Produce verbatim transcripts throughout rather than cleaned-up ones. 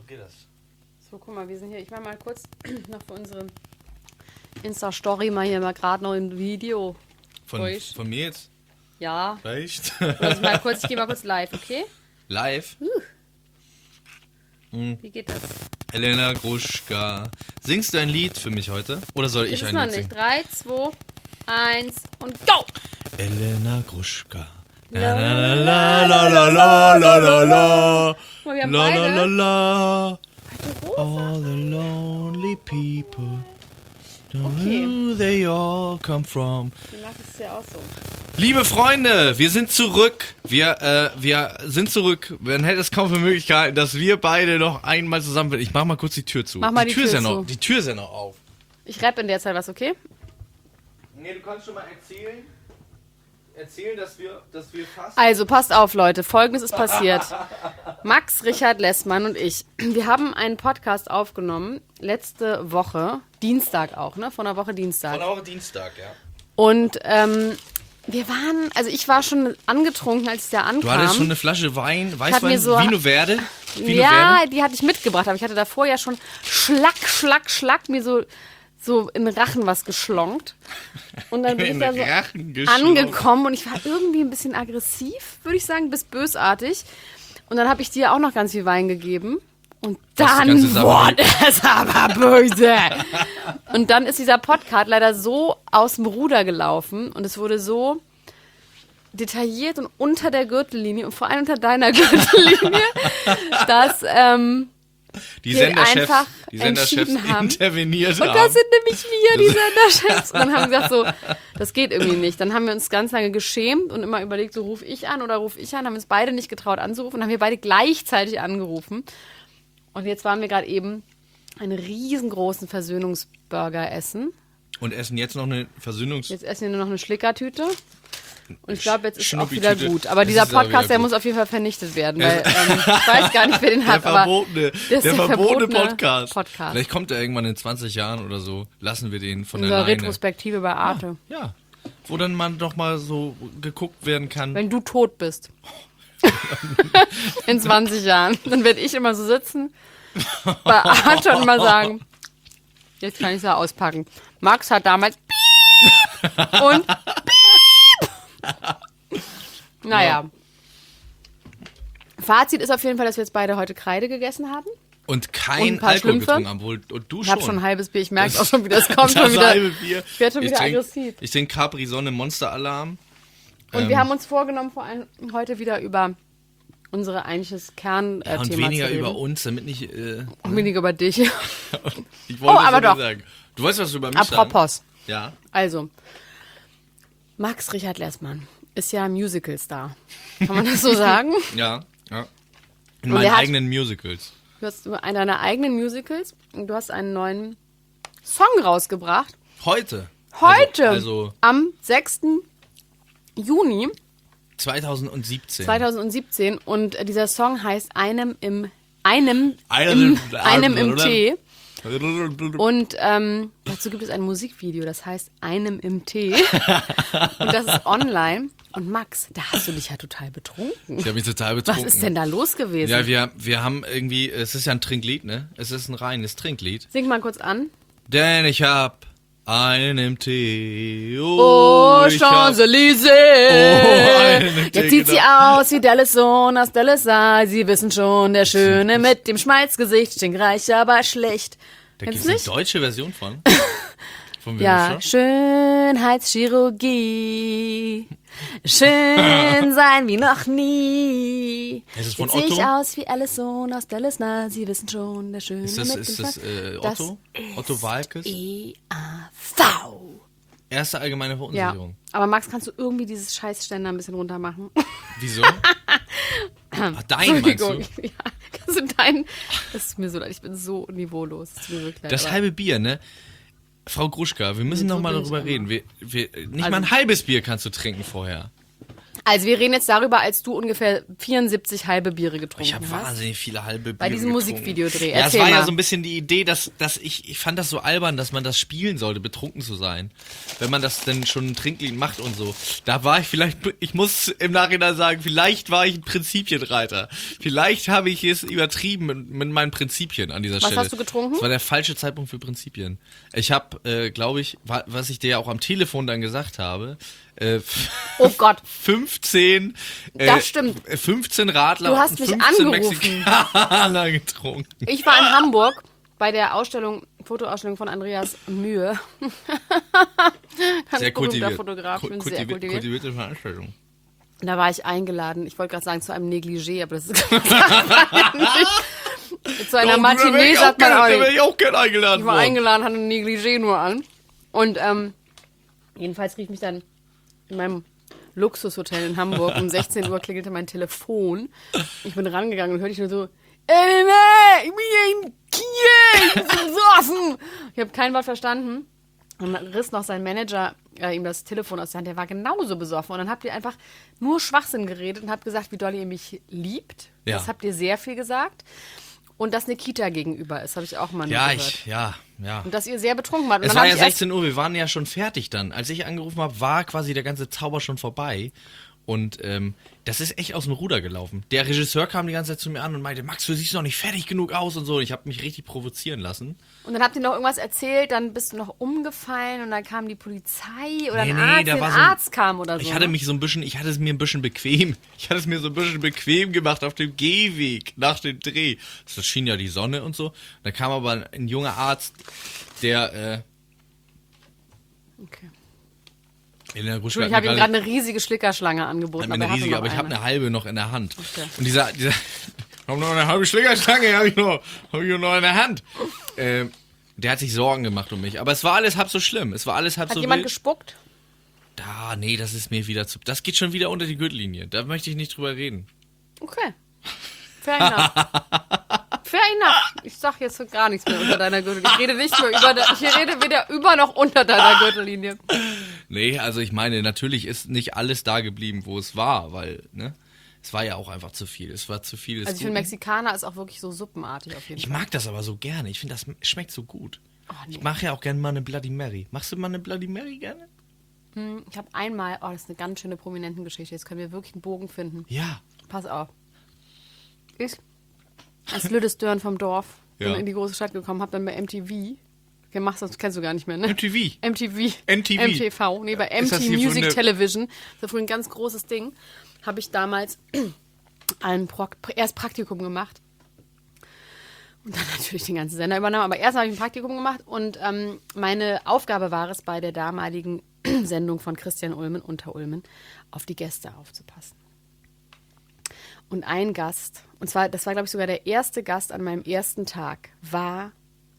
So geht das. So, guck mal, wir sind hier. Ich mach mal kurz noch für unsere Insta-Story mal hier mal gerade noch ein Video. Von, von mir jetzt? Ja. Vielleicht? Also mal kurz, ich gehe mal kurz live, okay? Live? Uh. Hm. Wie geht das? Elena Gruschka. Singst du ein Lied für mich heute? Oder soll ich Das ist ein noch Lied nicht. singen? drei, zwei, eins und go! Elena Gruschka. La la la la la la la la la. Guck mal, wir haben La la beide. la la. Rosa. All the lonely people. Okay. Where they all come from. Die macht es ja auch so. Liebe Freunde, wir sind zurück. Wir, äh, wir sind zurück. Man hätte es kaum für möglich gehalten, dass wir beide noch einmal zusammen sind. Ich mach mal kurz die Tür zu. Mach mal die Tür ist Tür ja zu. noch, die Tür ist ja noch auf. Ich rappe in der Zeit was, okay? Nee, du kannst schon mal erzählen, erzählen, dass wir, dass wir fast... Also, passt auf, Leute. Folgendes ist passiert. Max, Richard Lessmann und ich, wir haben einen Podcast aufgenommen, letzte Woche, Dienstag auch, ne? Von der Woche Dienstag. Von der Woche Dienstag, ja. Und, ähm, wir waren, also ich war schon angetrunken, als ich da ankam. Du hattest schon eine Flasche Wein, mir Weißwein, so- Vino Verde? Vino Ja, Verde? die hatte ich mitgebracht, aber ich hatte davor ja schon Schlag, Schlag, Schlag mir so, so in den Rachen was geschlonkt. Und dann bin In ich da den so Rachen geschlonkt. angekommen und ich war irgendwie ein bisschen aggressiv, würde ich sagen, bis bösartig. Und dann habe ich dir auch noch ganz viel Wein gegeben. Und Das dann Ganze wurde es aber böse. Und dann ist dieser Podcast leider so aus dem Ruder gelaufen und es wurde so detailliert und unter der Gürtellinie und vor allem unter deiner Gürtellinie, dass ähm, Die wir Senderchefs, einfach die Senderchefs entschieden haben. interveniert und haben. das sind nämlich wir, die Senderchefs. Und dann haben wir gesagt so, das geht irgendwie nicht. Dann haben wir uns ganz lange geschämt und immer überlegt, so rufe ich an oder rufe ich an, haben uns beide nicht getraut anzurufen und haben wir beide gleichzeitig angerufen. Und jetzt waren wir gerade eben einen riesengroßen Versöhnungsburger essen. Und essen jetzt noch eine Versöhnungs... Jetzt essen wir nur noch eine Schlickertüte. Und ich glaube, jetzt ist es auch Schnuppitüte. wieder gut. Aber Es dieser ist aber Podcast, wieder der gut. muss auf jeden Fall vernichtet werden. Weil ähm, ich weiß gar nicht, wer den Der hat. Aber verbotene, das ist der der verbotene verbotene Podcast. Podcast. Vielleicht kommt er irgendwann in zwanzig Jahren oder so. Lassen wir den von der unsere Leine. Retrospektive bei Arte. Ja. Wo dann man doch mal so geguckt werden kann. Wenn du tot bist. In zwanzig Jahren. Dann werde ich immer so sitzen bei Arte und mal sagen, jetzt kann ich es ja auspacken. Max hat damals und naja. Fazit ist auf jeden Fall, dass wir jetzt beide heute Kreide gegessen haben. Und Und kein ein paar Alkohol Schlümpfe. getrunken haben. Wohl, und du Ich schon. habe schon ein halbes Bier. Ich merke auch schon wieder, es kommt Das schon wieder. halbe Bier. Ich werde schon wieder trink, aggressiv. Ich trinke Capri Sonne Monster Alarm. Und Ähm, wir haben uns vorgenommen, vor allem heute wieder über unsere eigentliches Kernthema ja, und zu weniger reden. über uns, damit nicht... Äh, Und weniger über dich. ich wollte Oh, das aber nur doch. sagen. Du weißt, was du über mich Apropos. sagen? Ja. Also, Max Richard Lessmann ist ja Musical-Star. Kann man das so sagen? Ja, ja. In Und meinen er hat- eigenen Musicals. Du hast eine deiner eigenen Musicals und du hast einen neuen Song rausgebracht. Heute. Heute, Also, also am sechsten Juni zweitausendsiebzehn. zweitausendsiebzehn. Und äh, dieser Song heißt Einem im, einem, Einem- im, einem im oder? Tee. Und ähm, dazu gibt es ein Musikvideo, das heißt Einem im Tee. Und das ist online. Und Max, da hast du dich ja total betrunken. Ich habe mich total Was betrunken. ist denn da los gewesen? Ja, wir, wir haben irgendwie, es ist ja ein Trinklied, ne? Es ist ein reines Trinklied. Sing mal kurz an. Denn ich hab einen im Tee. Oh, ich hab- Champs-Élysées. Oh, einen im Tee, Jetzt sieht sie genau. aus wie Dallas Sohn aus Dallas. Sie wissen schon, der Schöne mit dem Schmalzgesicht, stinkreich, aber schlecht. Da Kennst gibt's du eine nicht? deutsche Version von. Von wem Ja, ist das? Schönheitschirurgie. Schön sein wie noch nie. Ist es von Jetzt sehe ich Otto? aus wie Alice Sohn aus Dallas. Na, Sie wissen schon, der Schöne Ist das, mit ist dem das Schmalz- äh, Das Otto? ist Otto Walkes? E A V. Erste allgemeine Ja, Verunsicherung. aber Max, kannst du irgendwie dieses Scheißständer ein bisschen runter machen? Wieso? Ach, dein meinst du? Ja, kannst du deinen... Das ist mir so leid, ich bin so niveaulos. Das tut mir wirklich leid, Das aber- halbe Bier, ne? Frau Gruschka, wir müssen Nee, noch so mal bin ich darüber immer. reden. Wir, wir, nicht Also- mal ein halbes Bier kannst du trinken vorher. Also wir reden jetzt darüber, als du ungefähr vierundsiebzig halbe Biere getrunken Ich habe hast. wahnsinnig viele halbe Biere Bei diesem getrunken. Musikvideodreh. Ja, es Erzähl war ja mal. so ein bisschen die Idee, dass, dass ich, ich fand das so albern, dass man das spielen sollte, betrunken zu sein. Wenn man das denn schon ein Trinklied macht und so. Da war ich vielleicht, ich muss im Nachhinein sagen, vielleicht war ich ein Prinzipienreiter. Vielleicht habe ich es übertrieben mit, mit meinen Prinzipien an dieser Was Stelle. hast du getrunken? Das war der falsche Zeitpunkt für Prinzipien. Ich habe, äh, glaube ich, wa- was ich dir ja auch am Telefon dann gesagt habe, äh, Oh Gott. fünfzehn äh, Das stimmt. fünfzehn Radler Du hast und mich fünfzehn angerufen. Mexikaner getrunken. Ich war in Hamburg bei der Ausstellung, Fotoausstellung von Andreas Mühe. Ganz Sehr berühmter kultiviert. Fotograf, ich bin sehr Kultiviert- kultiviert. Kultivierte Veranstaltung. Da war ich eingeladen. Ich wollte gerade sagen, zu einem Negligé, aber das ist nicht. Zu einer Matinee sagt man auch Da nicht. wäre ich auch gern eingeladen Ich war worden. eingeladen, hatte ein Negligé nur an. Und ähm, jedenfalls rief mich dann in meinem Luxushotel in Hamburg um sechzehn Uhr klingelte mein Telefon. Ich bin rangegangen und hörte ich nur so, ey, nee, ich bin hier in Kiel, ich bin besoffen. Ich habe kein Wort verstanden. Und dann riss noch sein Manager äh, ihm das Telefon aus der Hand. Der war genauso besoffen. Und dann habt ihr einfach nur Schwachsinn geredet und habt gesagt, wie doll ihr mich liebt. Ja. Das habt ihr sehr viel gesagt. Und dass eine Kita gegenüber ist, habe ich auch mal Ja, gehört. ich, ja, ja. Und dass ihr sehr betrunken wart. Und Es dann war hab ja ich erst- sechzehn Uhr, wir waren ja schon fertig dann. Als ich angerufen habe, war quasi der ganze Zauber schon vorbei. Und ähm, das ist echt aus dem Ruder gelaufen. Der Regisseur kam die ganze Zeit zu mir an und meinte, Max, du siehst noch nicht fertig genug aus und so. Und ich habe mich richtig provozieren lassen. Und dann habt ihr noch irgendwas erzählt, dann bist du noch umgefallen und dann kam die Polizei oder Nee, ein nee, Arzt, da ein war so ein- Arzt kam oder so. Ich hatte ne? mich so ein bisschen, ich hatte es mir ein bisschen bequem. Ich hatte es mir so ein bisschen bequem gemacht auf dem Gehweg nach dem Dreh. Das schien ja die Sonne und so. Da kam aber ein, ein junger Arzt, der äh, Okay. in der Entschuldigung, ich habe ihm gerade eine riesige Schlickerschlange angeboten. Hat mir aber er eine hatte riesige, noch aber ich habe eine. eine halbe noch in der Hand. Okay. Und dieser, dieser, ich habe noch eine halbe Schlägerstange, habe ich noch, habe ich noch in der Hand. Ähm, der hat sich Sorgen gemacht um mich. Aber es war alles halb so schlimm. Es war alles halb Hat so jemand wild. gespuckt? Da, nee, das ist mir wieder zu, das geht schon wieder unter die Gürtellinie. Da möchte ich nicht drüber reden. Okay. Fair enough. Fair enough. Ich sag jetzt so gar nichts mehr unter deiner Gürtellinie. Ich rede nicht mehr über, de- ich rede weder über noch unter deiner Gürtellinie. Nee, also ich meine, natürlich ist nicht alles da geblieben, wo es war, weil, ne, es war ja auch einfach zu viel. Es war zu viel. des Also ich finde, Guten. Mexikaner ist auch wirklich so suppenartig auf jeden Ich Fall. mag das aber so gerne. Ich finde, das schmeckt so gut. Oh, nee. Ich mache ja auch gerne mal eine Bloody Mary. Machst du mal eine Bloody Mary gerne? Ich habe einmal, oh, das ist eine ganz schöne Prominentengeschichte. Jetzt können wir wirklich einen Bogen finden. Ja. Pass auf. Ich als Lüdes Dörn vom Dorf bin Ja. in die große Stadt gekommen, habe dann bei M T V gemacht, das kennst du gar nicht mehr, ne? M T V. M T V. M T V. M T V. Nee, bei M Ist das T hier so Music eine- Television. Das war früher ein ganz großes Ding. Habe ich damals ein Pro erst Praktikum gemacht. Und dann natürlich den ganzen Sender übernommen. Aber erst habe ich ein Praktikum gemacht und ähm, meine Aufgabe war es, bei der damaligen Sendung von Christian Ulmen, unter Ulmen, auf die Gäste aufzupassen. Und ein Gast, und zwar, das war, glaube ich, sogar der erste Gast an meinem ersten Tag, war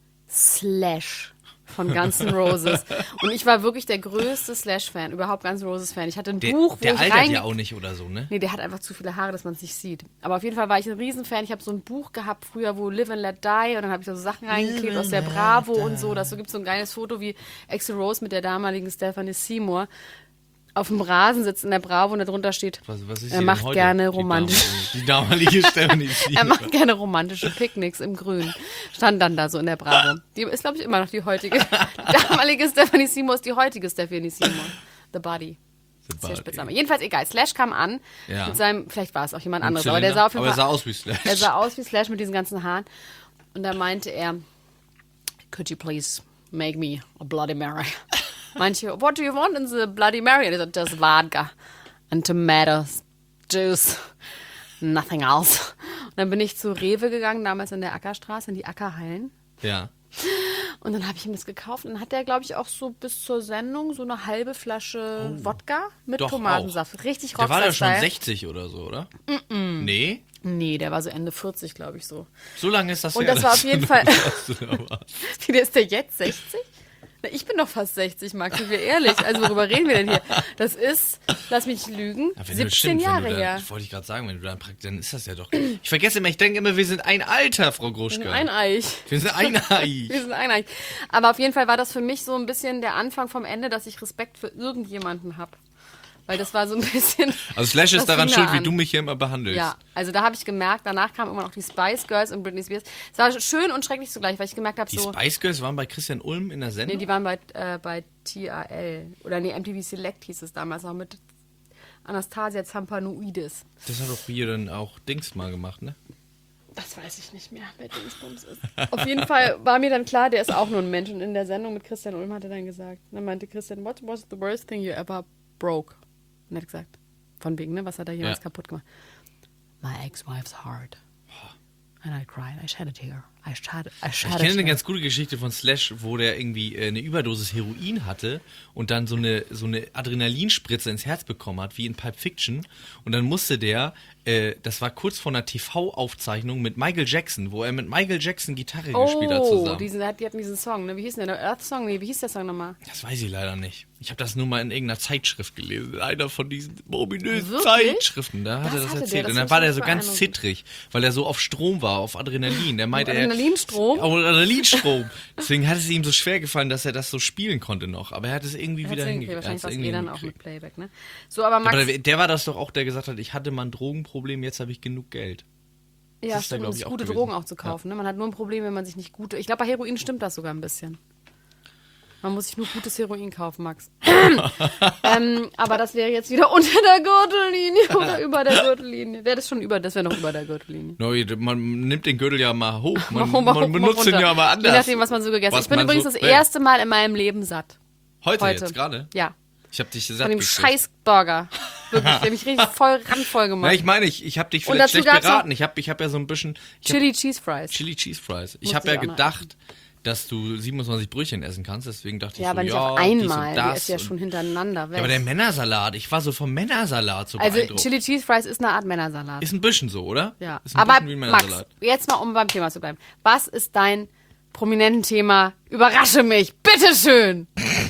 Slash von Guns N' Roses. Und ich war wirklich der größte Slash-Fan, überhaupt Guns N' Roses-Fan. Ich hatte ein Der, Buch, wo der ich altert rein... ja auch nicht oder so, ne? Nee, der hat einfach zu viele Haare, dass man es nicht sieht. Aber auf jeden Fall war ich ein Riesenfan. Ich habe so ein Buch gehabt früher, wo Live and Let Die, und dann habe ich da so Sachen reingeklebt aus der Bravo und so. Das so gibt so ein geiles Foto, wie Axl Rose mit der damaligen Stephanie Seymour auf dem Rasen sitzt in der Bravo und da drunter steht, Was, was ist er sie macht denn heute? gerne Die romantisch. damalige- Die damalige Stephanie Er Seymour. macht gerne romantische Picknicks im Grün. Stand dann da so in der Bravo. Die ist, glaube ich, immer noch die heutige. Die damalige Stephanie Seymour ist die heutige Stephanie Seymour. The Body. The Sehr Body. Spitzname. Jedenfalls egal. Slash kam an Ja. mit seinem, vielleicht war es auch jemand Ein anderes, aber der sah auf jeden aber Fall er sah aus wie Slash. er sah aus wie Slash mit diesen ganzen Haaren. Und da meinte er, could you please make me a Bloody Mary? Manche, what do you want in the Bloody Mary? Und er sagt, just vodka and tomatoes, juice, nothing else. Und dann bin ich zu Rewe gegangen, damals in der Ackerstraße, in die Ackerhallen. Ja. Und dann habe ich ihm das gekauft. Und dann hat er, glaube ich, auch so bis zur Sendung so eine halbe Flasche Wodka mit Doch Tomatensaft. Richtig Der war ja schon Rockstar-Style. sechzig oder so, oder? Mm-mm. Nee? Nee, der war so Ende vierzig, glaube ich, so. So lange ist das Und her, das war dass auf jeden du Fall- warst, oder was? Wie, der ist der jetzt sechzig? Na, ich bin doch fast sechzig, Max, sind wir ehrlich. Also worüber reden wir denn hier? Das ist, lass mich lügen, Ja, wenn du- siebzehn stimmt, Jahre wenn du da, her. Das wollte ich gerade sagen, wenn du dann praktisch, dann ist das ja doch. Ich vergesse immer, ich denke immer, wir sind ein Alter, Frau Wir Gruschka. sind ein Eich. Wir sind ein Ei. Wir sind ein Eich. Aber auf jeden Fall war das für mich so ein bisschen der Anfang vom Ende, dass ich Respekt für irgendjemanden habe. Weil das war so ein bisschen... Also Slash ist das daran fing da schuld, wie an. du mich hier immer behandelst. Ja, also da habe ich gemerkt, danach kamen immer noch die Spice Girls und Britney Spears. Es war schön und schrecklich zugleich, weil ich gemerkt habe, Die so... Spice Girls waren bei Christian Ulm in der Sendung? Nee, die waren bei, äh, bei T R L. Oder nee, M T V Select hieß es damals auch mit Anastasia Zampanoidis. Das hat doch hier dann auch Dings mal gemacht, ne? Das weiß ich nicht mehr, wer Dingsbums ist. Auf jeden Fall war mir dann klar, der ist auch nur ein Mensch. Und in der Sendung mit Christian Ulm hat er dann gesagt, dann meinte Christian, what was the worst thing you ever broke? Und er hat gesagt, von wegen, ne, was hat er jemals Ja. kaputt gemacht? My ex-wife's heart. And I cried, I shed a tear. I shed, I shed Ich a kenne eine tear. ganz gute Geschichte von Slash, wo der irgendwie äh, eine Überdosis Heroin hatte und dann so eine, so eine Adrenalinspritze ins Herz bekommen hat, wie in Pulp Fiction. Und dann musste der, äh, das war kurz vor einer T V-Aufzeichnung mit Michael Jackson, wo er mit Michael Jackson Gitarre gespielt hat Oh, zusammen. diesen, die hatten diesen Song, ne? Wie hieß denn der? Der Earth Song? Nee, wie hieß der Song nochmal? Das weiß ich leider nicht. Ich habe das nur mal in irgendeiner Zeitschrift gelesen. In einer von diesen ominösen Wirklich? Zeitschriften. Da hat Das er das hatte der, erzählt. das Und dann ist war der schon so ganz beeindruckend. zittrig, weil er so auf Strom war, auf Adrenalin. Der meinte, er, Adrenalinstrom? Auf Adrenalinstrom. Deswegen hat es ihm so schwer gefallen, dass er das so spielen konnte noch. Aber er hat es irgendwie wieder Okay, hingekriegt. wahrscheinlich war es irgendwie eh dann auch hingekriegt. mit Playback, ne? So, aber Max, Aber der, der war das doch auch, der gesagt hat, ich hatte mal ein Drogenproblem, jetzt habe ich genug Geld. ja, ist da, stimmt, glaub es ich, ist auch gute gewesen. Drogen auch zu kaufen, ne? Man hat nur ein Problem, wenn man sich nicht gute... Ich glaube, bei Heroin stimmt das sogar ein bisschen. Man muss sich nur gutes Heroin kaufen, Max. ähm, aber das wäre jetzt wieder unter der Gürtellinie oder über der Gürtellinie. Wäre das schon über, das wäre noch über der Gürtellinie. No, man nimmt den Gürtel ja mal hoch. Man, Mal hoch, mal man hoch, benutzt mal ihn runter. ja mal anders. Je nachdem, was man so gegessen hat. Was Ich bin man übrigens so das will. erste Mal in meinem Leben satt. Heute, Heute. jetzt gerade? Ja. Ich habe dich Von satt dem gekriegt. Scheiß-Burger. Wirklich, der hat mich richtig voll randvoll gemacht. Na, ich meine, ich, ich habe dich Und vielleicht dazu schlecht gab's beraten. noch Ich habe ich hab ja so ein bisschen... Ich hab Chili Cheese Fries. Chili Cheese Fries. Ich Musste habe ja ich auch noch gedacht, dass du siebenundzwanzig Brötchen essen kannst. Deswegen dachte ich Ja, so, aber nicht ja, auf dies und einmal. Die das ist ja und- schon hintereinander weg. Ja, aber der Männersalat, ich war so vom Männersalat so also beeindruckt. Chili Cheese Fries ist eine Art Männersalat. Ist ein bisschen so, oder? Ja, Ist ein aber bisschen wie ein Max, Männersalat. jetzt mal um beim Thema zu bleiben. Was ist dein prominenten Thema? Überrasche mich, bitteschön.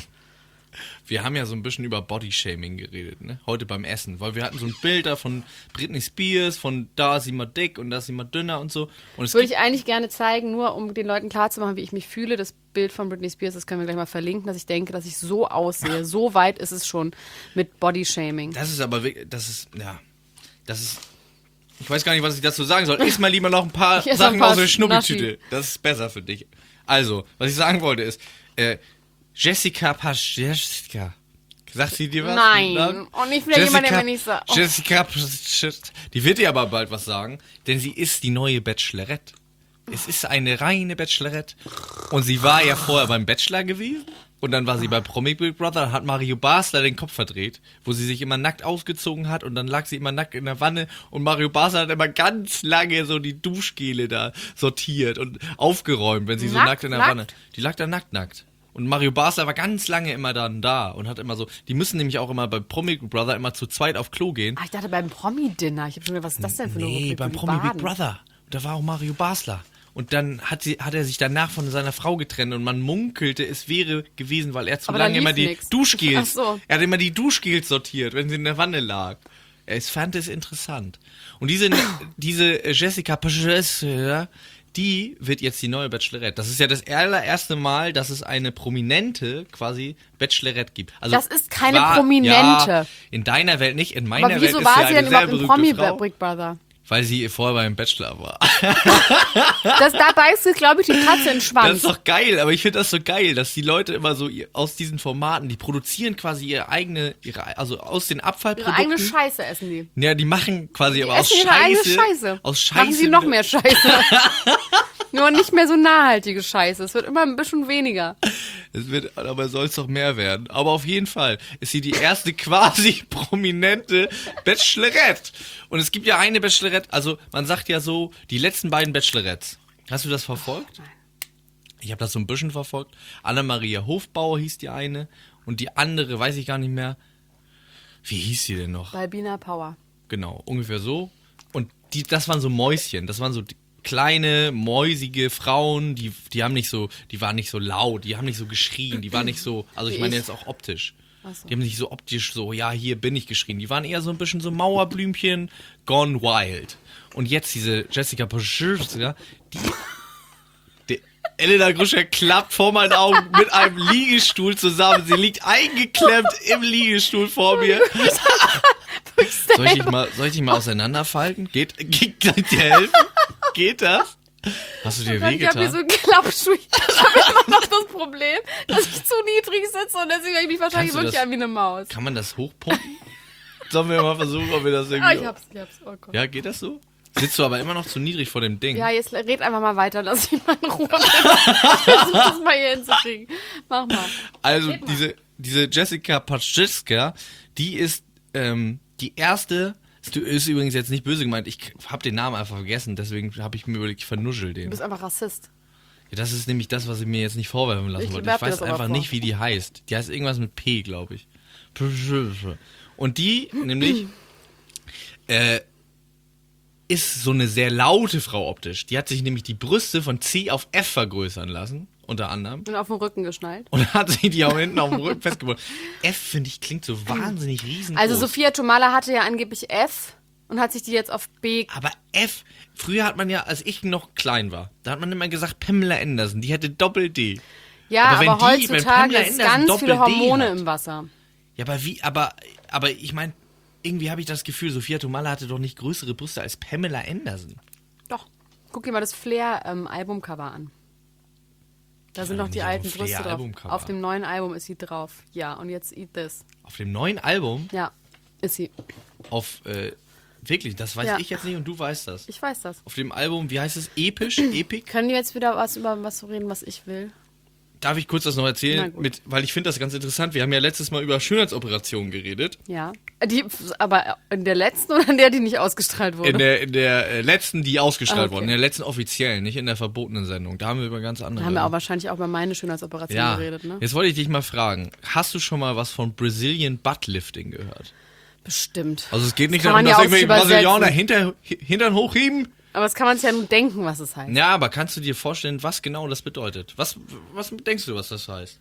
Wir haben ja so ein bisschen über Bodyshaming geredet, ne? Heute beim Essen, weil wir hatten so ein Bild da von Britney Spears, von da ist sie mal dick und da ist sie mal dünner und so. Und es Würde gibt, ich eigentlich gerne zeigen, nur um den Leuten klarzumachen, wie ich mich fühle. Das Bild von Britney Spears, das können wir gleich mal verlinken, dass ich denke, dass ich so aussehe. So weit ist es schon mit Bodyshaming. das ist aber wirklich, das ist, ja, das ist, ich weiß gar nicht, was ich dazu sagen soll. Iss mal lieber noch ein paar Ich ess noch Sachen ein paar aus der Schnuschi. Schnubbeltüte. Das ist besser für dich. Also, was ich sagen wollte ist, äh, Jessica Paschewska. Sagt sie dir was? Nein. Na? Und nicht wieder jemand, der mir nicht sagt. Oh. Jessica Pasch- die wird dir aber bald was sagen, denn sie ist die neue Bachelorette. Es ist eine reine Bachelorette. Und sie war ja vorher beim Bachelor gewesen. Und dann war sie bei Promi Big Brother, hat Mario Basler den Kopf verdreht, wo sie sich immer nackt ausgezogen hat und dann lag sie immer nackt in der Wanne und Mario Basler hat immer ganz lange so die Duschgele da sortiert und aufgeräumt, wenn sie so Nackt, nackt in der nackt? Wanne. Die lag da nackt, nackt. Und Mario Basler war ganz lange immer dann da und hat immer so, die müssen nämlich auch immer bei Promi Big Brother immer zu zweit auf Klo gehen. Ach, ich dachte beim Promi-Dinner. Ich habe schon gedacht, was ist das denn für eine Nee, Rubrik, beim wo die Promi Big baden? Brother. Und da war auch Mario Basler. Und dann hat, sie, hat er sich danach von seiner Frau getrennt und man munkelte, es wäre gewesen, weil er zu Aber da lange lief immer die nix. Duschgels, Ach so. er hat immer die Duschgels sortiert, wenn sie in der Wanne lag. Er fand es interessant. Und diese, diese Jessica Paschewska, die wird jetzt die neue Bachelorette. Das ist ja das allererste Mal, dass es eine prominente quasi Bachelorette gibt. Also Das ist keine war- Prominente. Ja, in deiner Welt nicht, in meiner Aber Welt wieso ist war ja sie eine denn sehr überhaupt im berühmte Promi Frau, Big Brother? weil sie vorher beim Bachelor war. Das, da beißt sich, glaube ich, die Katze in den Das Schwanz. ist doch geil, aber ich finde das so geil, dass die Leute immer so ihr- aus diesen Formaten, die produzieren quasi ihre eigene, ihre, also aus den Ihre Abfallprodukten. eigene Scheiße essen die. Ja, die machen quasi Die aber aus essen ihre eigene Scheiße, Scheiße. aus Scheiße. Machen sie noch mehr Scheiße. Nur nicht mehr so nachhaltige Scheiße. Es wird immer ein bisschen weniger. Es wird, aber soll es doch mehr werden. Aber auf jeden Fall ist sie die erste quasi prominente Bachelorette. Und es gibt ja eine Bachelorette, also man sagt ja so, die letzten beiden Bachelorettes. Hast du das verfolgt? Ich habe das so ein bisschen verfolgt. Anna-Maria Hofbauer hieß die eine und die andere, weiß ich gar nicht mehr. Wie hieß sie denn noch? Balbina Power. Genau, ungefähr so. Und die, das waren so Mäuschen, das waren so die kleine, mäusige Frauen, die, die haben nicht so, die waren nicht so laut, die haben nicht so geschrien, die waren nicht so, also ich Wie meine ich. jetzt auch optisch. Ach so. Die haben nicht so optisch so, ja, hier bin ich geschrien. Die waren eher so ein bisschen so Mauerblümchen, gone wild. Und jetzt diese Jessica Paschewska, die, die Elena Gruschka klappt vor meinen Augen mit einem Liegestuhl zusammen. Sie liegt eingeklemmt im Liegestuhl vor mir. Soll ich dich mal, soll ich dich mal auseinanderfalten? Geht, geht, kann ich dir helfen? Geht das? Hast du dir Ich habe hier wehgetan? so einen Klappstuhl. Ich habe immer noch das Problem, dass ich zu niedrig sitze und deswegen höre ich mich wahrscheinlich Kannst du wirklich das- an wie eine Maus. Kann man das hochpumpen? Sollen wir mal versuchen, ob wir das irgendwie... Ah, ich hab's, ich hab's. Oh Gott. Ja, geht das so? Sitzt du aber immer noch zu niedrig vor dem Ding? Ja, jetzt red einfach mal weiter, lass mich mal in Ruhe. Ich versuche das mal hier hinzukriegen. Mach mal. Also Red mal. diese, diese Jessica Paczynska, die ist ähm, die erste, ist, ist übrigens jetzt nicht böse gemeint, ich habe den Namen einfach vergessen, deswegen habe ich mir überlegt, ich vernuschel den. Du bist einfach Rassist. Ja, das ist nämlich das, was ich mir jetzt nicht vorwerfen lassen Ich wollte. werf Ich dir weiß das aber einfach vor. nicht, wie die heißt. Die heißt irgendwas mit P, glaube ich. Und die nämlich äh, ist so eine sehr laute Frau optisch. Die hat sich nämlich die Brüste von C auf F vergrößern lassen, unter anderem. Und auf den Rücken geschnallt. Und hat sich die auch hinten auf dem Rücken festgebunden. F, finde ich, klingt so wahnsinnig riesengroß. Also Sophia Tomala hatte ja angeblich F und hat sich die jetzt auf B. Aber F, früher hat man ja, als ich noch klein war, da hat man immer gesagt, Pamela Anderson, die hätte Doppel-D. Ja, aber wenn aber, die- wenn heutzutage Pamela ist Anderson ganz viele Doppel-D Hormone hat. im Wasser. Ja, aber wie, aber, aber ich meine, irgendwie habe ich das Gefühl, Sophia Tomala hatte doch nicht größere Brüste als Pamela Anderson. Doch. Guck dir mal das Flair-Albumcover an. Da sind Ja, noch die nicht auf alten dem Brüste drauf. Flair-Albumcover. Auf dem neuen Album ist sie drauf. Ja, und jetzt eat this. Auf dem neuen Album, Ja, ist sie. auf, äh, wirklich, das weiß Ja. ich jetzt nicht und du weißt das. Ich weiß das. Auf dem Album, wie heißt es? Episch? Epic? Können wir jetzt wieder was über was reden, was ich will? Darf ich kurz das noch Na erzählen? gut. Mit, weil ich finde das ganz interessant. Wir haben ja letztes Mal über Schönheitsoperationen geredet. Ja. Die, aber in der letzten oder in der, die nicht ausgestrahlt wurde? In der, in der äh, letzten, die ausgestrahlt Ah, okay. wurden. In der letzten offiziellen, nicht in der verbotenen Sendung. Da haben wir über ganz andere. da haben wir auch wahrscheinlich auch über meine Schönheitsoperation ja. geredet, ne? Jetzt wollte ich dich mal fragen. Hast du schon mal was von Brazilian Butt Lifting gehört? Bestimmt. Also es geht nicht Kann darum, man ja dass auch irgendwelche übersetzen. Brasilianer hinter, Hintern hochheben. Aber das kann man sich ja nun denken, was es heißt. Ja, aber kannst du dir vorstellen, was genau das bedeutet? Was, was denkst du, was das heißt?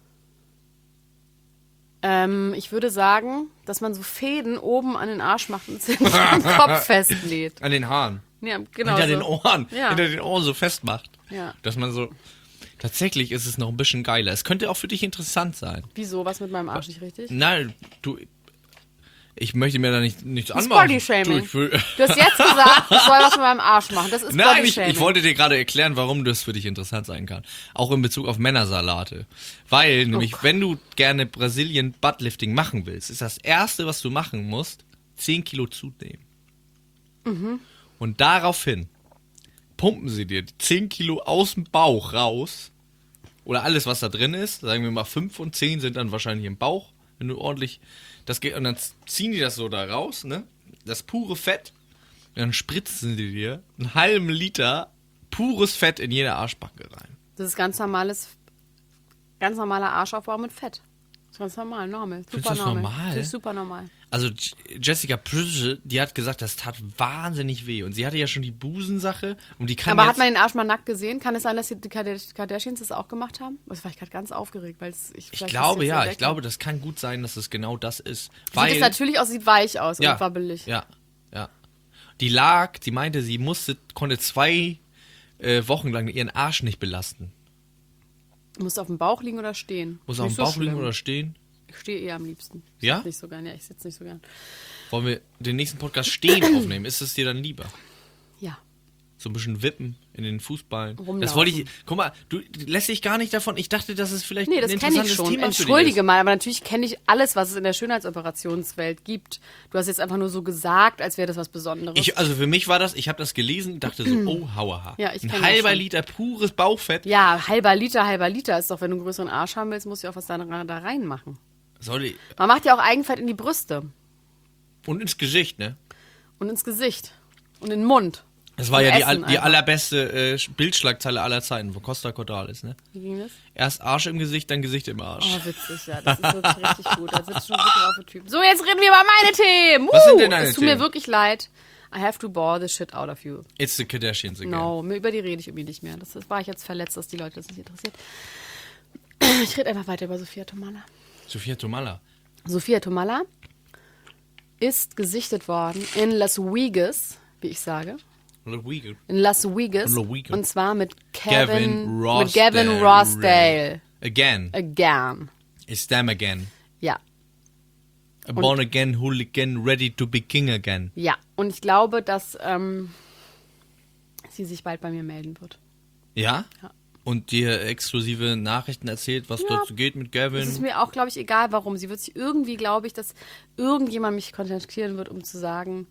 Ähm, ich würde sagen, dass man so Fäden oben an den Arsch macht und sich am Kopf festlegt. An den Haaren. Ja, genau. hinter so. den Ohren. Ja. Hinter den Ohren so festmacht. Ja. Dass man so. Tatsächlich ist es noch ein bisschen geiler. Es könnte auch für dich interessant sein. Wieso? Was mit meinem Arsch nicht richtig? Nein, du. Ich möchte mir da nicht, nichts anmachen. Bodyshaming. Du, ich will- Du hast jetzt gesagt, ich soll was mit meinem Arsch machen. Das ist Nein, ich, Bodyshaming. ich wollte dir gerade erklären, warum das für dich interessant sein kann. Auch in Bezug auf Männersalate. Weil, nämlich, Gott. wenn du gerne Brazilian Buttlifting machen willst, ist das Erste, was du machen musst, zehn Kilo zunehmen. Mhm. Und daraufhin pumpen sie dir die zehn Kilo aus dem Bauch raus. Oder alles, was da drin ist. Sagen wir mal, fünf und zehn sind dann wahrscheinlich im Bauch. Wenn du ordentlich das geht, und dann ziehen die das so da raus, ne? Das pure Fett. Und dann spritzen die dir einen halben Liter pures Fett in jede Arschbacke rein. Das ist ganz normales, ganz normaler Arschaufbau mit Fett. Das ist ganz normal, normal. Findest Super du das normal. normal? Das ist super normal. Also J- Jessica Prügel, die hat gesagt, das tat wahnsinnig weh. Und sie hatte ja schon die Busensache. Und die kann Aber jetzt, hat man den Arsch mal nackt gesehen? Kann es sein, dass die Kardashians Kardashians das auch gemacht haben? Das war ich gerade ganz aufgeregt, weil es, ich, ich vielleicht glaube ist jetzt ja, der ich glaube, das kann gut sein, dass es genau das ist. Sieht Weil es natürlich aus, sieht weich aus ja, und wabbelig. ja, ja. Die lag, die meinte, sie musste, konnte zwei äh, Wochen lang ihren Arsch nicht belasten. Muss auf dem Bauch liegen oder stehen? Muss Nicht auf dem so Bauch liegen schlimm. oder stehen. Ich stehe eher am liebsten. Ich Ja? sitze nicht so gern. Ja, ich sitze nicht so gern. Wollen wir den nächsten Podcast stehen aufnehmen? Ist es dir dann lieber? Ja. So ein bisschen wippen in den Fußballen. Rumlaufen. Das wollte ich. Guck mal, du lässt dich gar nicht davon. Ich dachte, das ist vielleicht Nee, ein das kenne ich interessantes schon. Thema für dich Entschuldige ist. mal, aber natürlich kenne ich alles, was es in der Schönheitsoperationswelt gibt. Du hast jetzt einfach nur so gesagt, als wäre das was Besonderes. Ich, also für mich war das, ich habe das gelesen, dachte so, oh, hauaha. Ja, ich ein kenn das halber schon. Liter pures Bauchfett. ja, halber Liter, halber Liter ist doch, wenn du einen größeren Arsch haben willst, musst du auch was da, da reinmachen. Soll ich, Man macht ja auch Eigenfett in die Brüste und ins Gesicht, ne? und ins Gesicht und in den Mund. Das war Und ja die, Essen all- die einfach. allerbeste äh, Bildschlagzeile aller Zeiten von Costa Cordalis, ne? Wie ging das? Erst Arsch im Gesicht, dann Gesicht im Arsch. Oh, witzig, ja. Das ist wirklich richtig gut. Da sitzt schon gut drauf, der Typ. So, jetzt reden wir über meine Themen. Was sind denn Uh, deine Es tut mir Themen? wirklich leid. I have to bore the shit out of you. It's the Kardashians again. No, mir über die rede ich irgendwie nicht mehr. Das, das war ich jetzt verletzt, dass die Leute das nicht interessiert. Ich rede einfach weiter über Sophia Tomala. Sophia Tomala. Sophia Tomala ist gesichtet worden in Las Vegas, wie ich sage. Rodriguez. in Las Vegas. Rodriguez. Und zwar mit Kevin, Gavin mit Rossdale. Gavin Rossdale. Again. Again. It's them again. Ja. A born again hooligan, ready to be king again. Ja. Und ich glaube, dass ähm, sie sich bald bei mir melden wird. Ja? Ja. Und dir exklusive Nachrichten erzählt, was Ja. dort so geht mit Gavin. Es ist mir auch, glaube ich, egal warum. Sie wird sich irgendwie, glaube ich, dass irgendjemand mich kontaktieren wird, um zu sagen,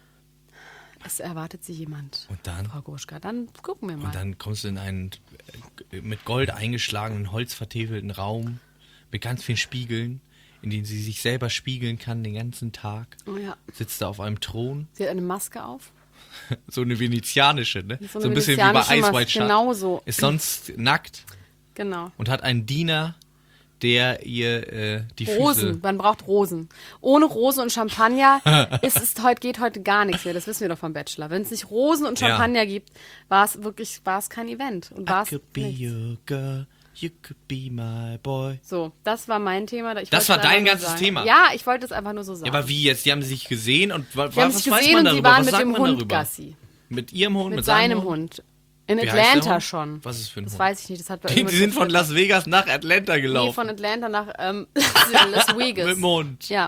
es erwartet sie jemand. Und dann? Frau Gruschka, dann gucken wir mal. Und dann kommst du in einen äh, mit Gold eingeschlagenen, holzvertäfelten Raum mit ganz vielen Spiegeln, in denen sie sich selber spiegeln kann den ganzen Tag. Oh ja. Sitzt da auf einem Thron. Sie hat eine Maske auf. So eine venezianische, ne? So So, eine ein bisschen wie bei venezianische Ice Maske, White Shut. genau so. Ist sonst nackt Genau. und hat einen Diener, der ihr äh, die Füße... Rosen, man braucht Rosen. Ohne Rosen und Champagner ist es heute, geht heute gar nichts mehr. Das wissen wir doch vom Bachelor. Wenn es nicht Rosen und Ja. Champagner gibt, war es wirklich, war es kein Event. Und war I es could be nichts. your girl, you could be my boy. So, das war mein Thema. Ich Das wollte war es dein einfach nur ganzes sagen. Thema? Ja, ich wollte es einfach nur so sagen. Ja, aber wie jetzt? Die haben sich gesehen und wa- Sie haben was sich weiß gesehen man und darüber? sie waren was mit sagt dem man Hund darüber? Gassi. Mit ihrem Hund, mit, Mit seinem seinem Hund. In Wie heißt der Atlanta Hund? schon. Was ist für ein Das Hund? weiß ich nicht. Das hat Die, die sind von Las Vegas nach Atlanta Nee, gelaufen. von Atlanta nach ähm, Las Vegas. Mit dem Hund. Ja.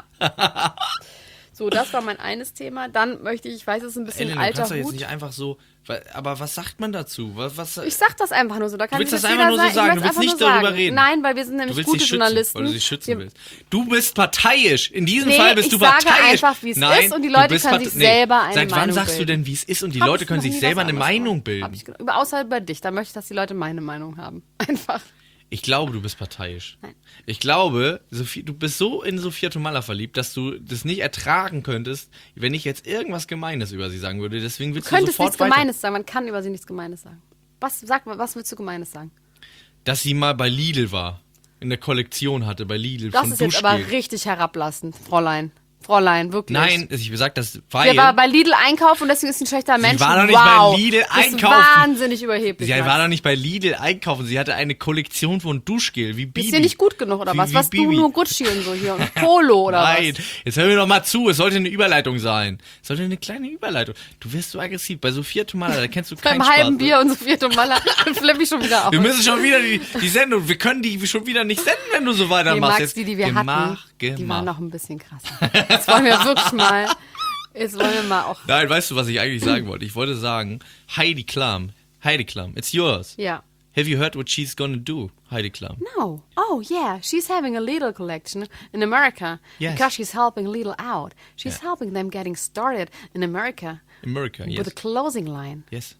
So, das war mein eines Thema. Dann möchte ich, ich weiß, es ist ein bisschen Ellen, du alter kannst doch jetzt Hut. nicht einfach so... wa- Aber was sagt man dazu? Was, was, Ich sag das einfach nur so. Da kann willst sich das jetzt einfach jeder nur so sagen. sagen, Ich du will's willst einfach nicht nur darüber sagen. reden. Nein, weil wir sind du nämlich willst gute dich schützen, Journalisten. weil du dich schützen Wir- willst. Du bist parteiisch. In diesem Nee, Fall bist ich du sage parteiisch. einfach, wie es Nein, ist und die du Leute bist können part- sich selber eine Seit wann Meinung sagst du bilden. denn, wie es ist und die Hab Leute ich können noch sich nie selber was eine anderes Meinung gemacht. Hab bilden? ich, ge- über- außer über dich. Da möchte ich, dass die Leute meine Meinung haben. Einfach. Ich glaube, du bist parteiisch. Nein. Ich glaube, Sophie, du bist so in Sophia Tomalla verliebt, dass du das nicht ertragen könntest, wenn ich jetzt irgendwas Gemeines über sie sagen würde. Deswegen willst Du du könntest sofort nichts weiter. Gemeines sagen. Man kann über sie nichts Gemeines sagen. Was, sag mal, was willst du Gemeines sagen? Dass sie mal bei Lidl war. In der Kollektion hatte bei Lidl Das von ist jetzt aber Duschgel. richtig herablassend, Fräulein. Fräulein, wirklich. Nein, ich gesagt, das weil Der war bei Lidl einkaufen und deswegen ist sie ein schlechter Mensch. war doch nicht wow. bei Lidl Das ist einkaufen. wahnsinnig überheblich. sie Max. war doch nicht bei Lidl einkaufen. Sie hatte eine Kollektion von Duschgel wie Bibi. Ist dir nicht gut genug oder Wie- was? wie Was du Bibi. nur Gucci und so hier und Polo oder Nein, was? jetzt hör mir doch mal zu. Es sollte eine Überleitung sein. Es sollte eine kleine Überleitung. Du wirst so aggressiv. Bei Sophia Tomalla, da kennst du keinen Beim Spaß. halben Bier und so vierte Maler flippe ich schon wieder auf. Wir müssen schon wieder die, die Sendung, wir können die schon wieder nicht senden, wenn du so Nee, weitermachst. Max, die, die wir Gemach, hatten, Gemach. die waren noch ein bisschen krasser. Jetzt wollen wir wirklich mal, jetzt wollen wir mal auch, Nein, weißt du, was ich eigentlich sagen wollte? Ich wollte sagen, Heidi Klum, Heidi Klum, it's yours. ja. Have you heard what she's gonna do, Heidi Klum? No. Oh, yeah. She's having a Lidl collection in America Yes. because she's helping Lidl out. She's Yeah. helping them getting started in America America, with yes. a closing line. Yes.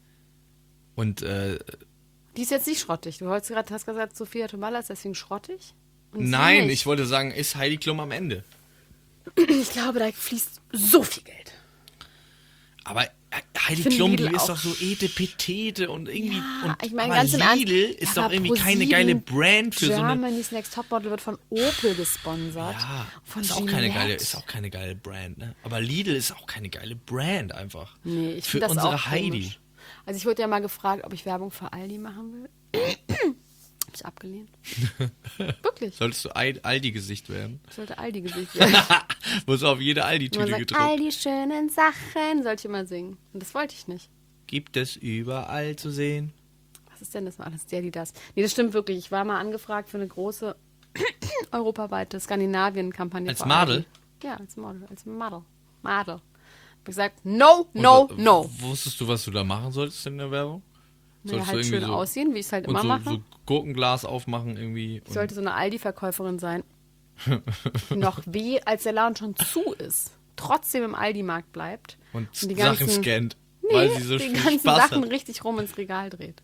Und, äh, Die ist jetzt nicht schrottig. Du hast gerade hast gesagt, Sophia Tomalla ist deswegen schrottig? Und sie nein, nicht. ich wollte sagen, ist Heidi Klum am Ende. Ich glaube, da fließt so viel Geld. Aber äh, Heidi Ich finde Klum, die Lidl ist auch doch so etepetete und irgendwie. Ja, und, ich meine, aber ganz im Ernst, Lidl ist aber doch irgendwie keine ProSieben, geile Brand für so eine. Germany's Next Topmodel wird von Opel gesponsert. Ja, von ist auch, keine Gillette. geile, ist auch keine geile Brand, ne? Aber Lidl ist auch keine geile Brand einfach. Nee, ich für finde das unsere auch Heidi. komisch. Also ich wurde ja mal gefragt, ob ich Werbung für Aldi machen will. Hab ich abgelehnt. Wirklich. Solltest du Al- Aldi-Gesicht werden? Ich sollte Aldi-Gesicht werden. Muss auf jede Man Aldi-Tüte sagt, gedruckt. all die schönen Sachen, sollte ich immer singen. Und das wollte ich nicht. Gibt es überall zu sehen. Was ist denn das mal alles? Der, die das. Nee, das stimmt wirklich. Ich war mal angefragt für eine große europaweite Skandinavien-Kampagne. Als für Model? Aldi. Ja, als Model. Als Model. Model. Hab gesagt, no, no, Und, no. w- Wusstest du, was du da machen solltest in der Werbung? Naja, Solltest du halt irgendwie schön so- aussehen, wie ich es halt Und immer so, mache. so Gurkenglas aufmachen irgendwie. Ich Und sollte so eine Aldi-Verkäuferin sein. Noch wie, als der Laden schon zu ist. Trotzdem im Aldi-Markt bleibt. und, die Sachen ganzen- scannt. Nee, weil sie so die viel ganzen Spaß Sachen hat. richtig rum ins Regal dreht.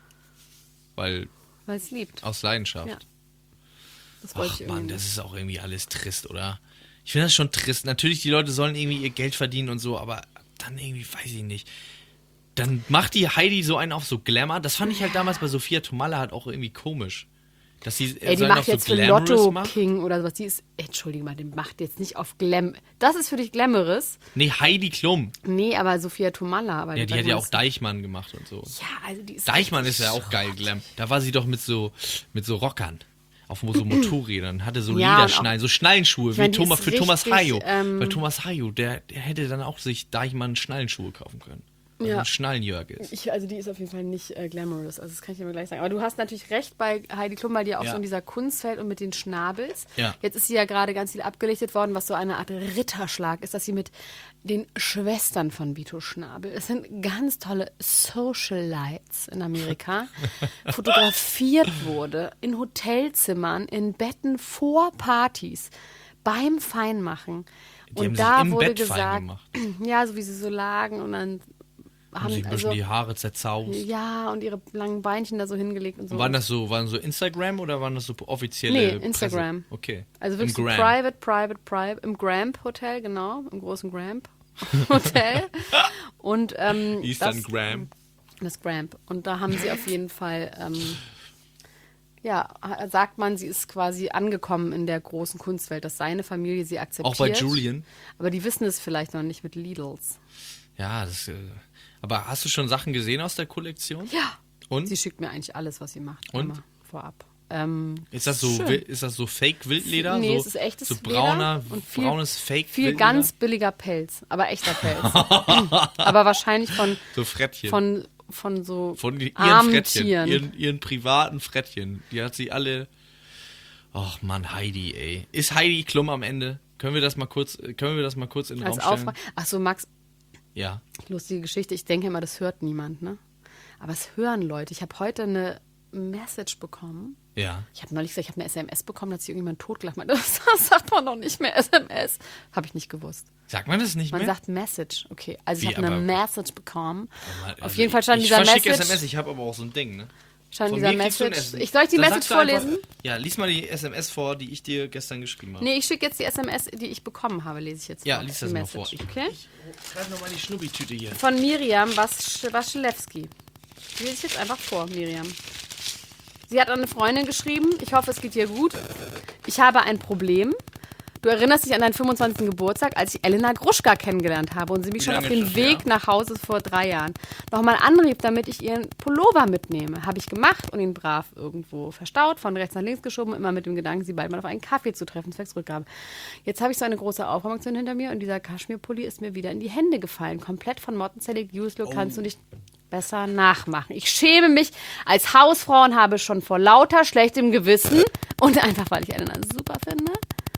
Weil Weil es liebt. aus Leidenschaft. Ja. Das wollte Ach ich Mann, irgendwie das nicht. ist auch irgendwie alles trist, oder? Ich finde das schon trist. Natürlich, die Leute sollen irgendwie ihr Geld verdienen und so, aber dann irgendwie, weiß ich nicht. Dann macht die Heidi so einen auf so Glamour. Das fand ich halt damals bei Sophia Tomalla halt auch irgendwie komisch. Dass sie Ey, die so einen macht auf jetzt so für glamorous Lotto macht. King oder sowas. Die ist, entschuldige mal, die macht jetzt nicht auf Glam. Das ist für dich Glamorous. Nee, Heidi Klum. Nee, aber Sophia Tomalla. Aber Ja, die sag hat mal, ja auch das- Deichmann gemacht und so. Ja, also die ist Deichmann ist richtig ja auch geil schrottig. Glam. Da war sie doch mit so, mit so Rockern. Auf so Motorrädern, hatte so Ja, und Lederschnallen, so Schnallenschuhe, ich meine, wie die Thomas, ist für Thomas richtig, Hayo. ähm, Weil Thomas Hayo, der, der hätte dann auch sich Deichmann Schnallenschuhe kaufen können. weil Ja. sie ein Schnallenjörg ist. Ich, also die ist auf jeden Fall nicht äh, glamorous, also das kann ich dir mal gleich sagen. Aber du hast natürlich recht bei Heidi Klum, weil die ja auch Ja. so in dieser Kunstfeld und mit den Schnabels. Ja. Jetzt ist sie ja gerade ganz viel abgelichtet worden, was so eine Art Ritterschlag ist, dass sie mit den Schwestern von Vito Schnabel, es sind ganz tolle Socialites in Amerika, fotografiert wurde in Hotelzimmern, in Betten vor Partys, beim Feinmachen. Die und haben sich da im wurde Bett fein gesagt, gemacht. ja, so wie sie so lagen und dann Haben sich haben ein bisschen also, die Haare zerzaust. ja, und ihre langen Beinchen da so hingelegt und so. Waren das so, waren so Instagram oder waren das so offizielle Nee, Presse? Instagram. Okay. Also wirklich Im so Gram. private, private, private, im Gramp Hotel, genau, im großen Gramp Hotel. Und ähm, Hieß das, dann Gram. das Gramp. Und da haben sie auf jeden Fall, ähm, ja, ha- sagt man, sie ist quasi angekommen in der großen Kunstwelt, dass seine Familie sie akzeptiert. Auch bei Julian. Aber die wissen es vielleicht noch nicht mit Lidls. Ja, das, äh, aber hast du schon Sachen gesehen aus der Kollektion? Ja. Und? Sie schickt mir eigentlich alles, was sie macht. Und? Immer vorab. Ähm, Ist das so, schön. wil- ist das so Fake Wildleder? Nee, so, es ist echtes so Leder brauner, und viel- braunes Fake Viel Wildleder? ganz billiger Pelz, aber echter Pelz. Aber wahrscheinlich von, So Frettchen. von, von so Von ihren armen Frettchen, Tieren. ihren, ihren privaten Frettchen. Die hat sie alle. Ach Mann, Heidi, ey. Ist Heidi Klum am Ende? Können wir das mal kurz, können wir das mal kurz in den Als Raum stellen? Auftrag. Ach so, Max, Ja. lustige Geschichte. Ich denke immer, das hört niemand, ne? Aber es hören Leute. Ich habe heute eine Message bekommen. Ja. Ich habe neulich gesagt, ich habe eine S M S bekommen, dass sich irgendjemand totgelacht hat. Das sagt man doch nicht mehr S M S. Habe ich nicht gewusst. Sagt man das nicht Man mehr? sagt Message. Okay, also Wie, ich habe eine aber- Message bekommen. Also Auf jeden Fall stand ich dieser verschicke Message. S M S, ich habe aber auch so ein Ding, ne? Stand Von dieser mir kriegst du ein Message. S M S. Ich soll ich die Dann Message sagst du einfach- vorlesen? Ja, lies mal die S M S vor, die ich dir gestern geschrieben habe. Nee, ich schicke jetzt die S M S, die ich bekommen habe, lese ich jetzt Ja, vor. lies Die das mal vor. Message, Ich, Okay? ich schreibe nochmal die Schnubbitüte hier. Von Miriam Wasch Waschlewski. Die lese ich jetzt einfach vor, Miriam. Sie hat an eine Freundin geschrieben, ich hoffe, es geht dir gut. Ich habe ein Problem. Du erinnerst dich an deinen fünfundzwanzigsten Geburtstag, als ich Elena Gruschka kennengelernt habe und sie mich schon lange auf den schon Weg her? nach Hause vor drei Jahren nochmal anrief, damit ich ihren Pullover mitnehme. Habe ich gemacht und ihn brav irgendwo verstaut, von rechts nach links geschoben, immer mit dem Gedanken, sie bald mal auf einen Kaffee zu treffen, zwecks Rückgabe. Jetzt habe ich so eine große Aufräumaktion hinter mir und dieser Kaschmirpulli ist mir wieder in die Hände gefallen. Komplett von Motten zerlegt, useless, kannst du nicht besser nachmachen. Ich schäme mich als Hausfrau und habe schon vor lauter schlechtem Gewissen und einfach, weil ich Elena super finde,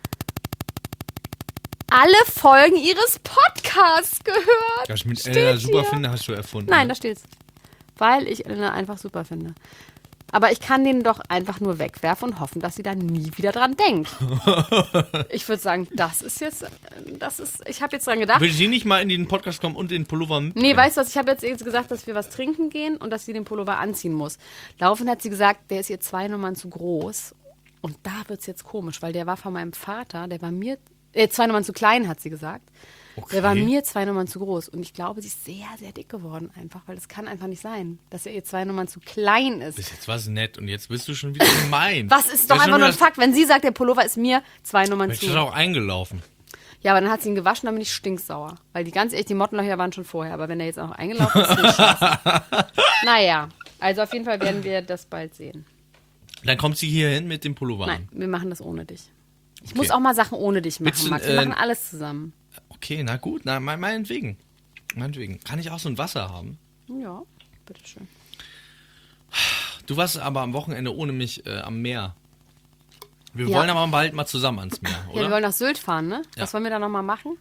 alle Folgen ihres Podcasts gehört. Das ich mit Steht Elena super hier. finde, hast du erfunden. Nein, ne? da steht's. Weil ich Elena einfach super finde. Aber ich kann den doch einfach nur wegwerfen und hoffen, dass sie da nie wieder dran denkt. Ich würde sagen, das ist jetzt, äh, das ist, ich habe jetzt dran gedacht. Will sie nicht mal in den Podcast kommen und den Pullover mitbringen? Nee, weißt du was, ich habe jetzt jetzt gesagt, dass wir was trinken gehen und dass sie den Pullover anziehen muss. Daraufhin hat sie gesagt, der ist ihr zwei Nummern zu groß. Und da wird's jetzt komisch, weil der war von meinem Vater, der war mir, äh, zwei Nummern zu klein, hat sie gesagt. Okay. Der war mir zwei Nummern zu groß. Und ich glaube, sie ist sehr, sehr dick geworden einfach, weil das kann einfach nicht sein, dass er ihr zwei Nummern zu klein ist. Bis jetzt war es nett und jetzt bist du schon wieder gemein. Was ist doch Das einfach nur ein das- Fakt. Wenn sie sagt, der Pullover ist mir zwei Nummern Vielleicht zu. ist er auch eingelaufen. Ja, aber dann hat sie ihn gewaschen, dann bin ich stinksauer. Weil die ganz ehrlich, die Mottenlöcher waren schon vorher. Aber wenn er jetzt auch noch eingelaufen ist, ist es scheiße. Naja, also auf jeden Fall werden wir das bald sehen. Dann kommt sie hier hin mit dem Pullover Nein, an. wir machen das ohne dich. Ich muss auch mal Sachen ohne dich Willst machen, du, Max. Wir äh, machen alles zusammen. Okay, na gut, na, mein- meinetwegen. Meinetwegen. Kann ich auch so ein Wasser haben? Ja, bitteschön. Du warst aber am Wochenende ohne mich äh, am Meer. Wir Ja. wollen aber bald mal zusammen ans Meer, Ja, wir oder? wollen nach Sylt fahren, ne? Ja. Was wollen wir da nochmal machen?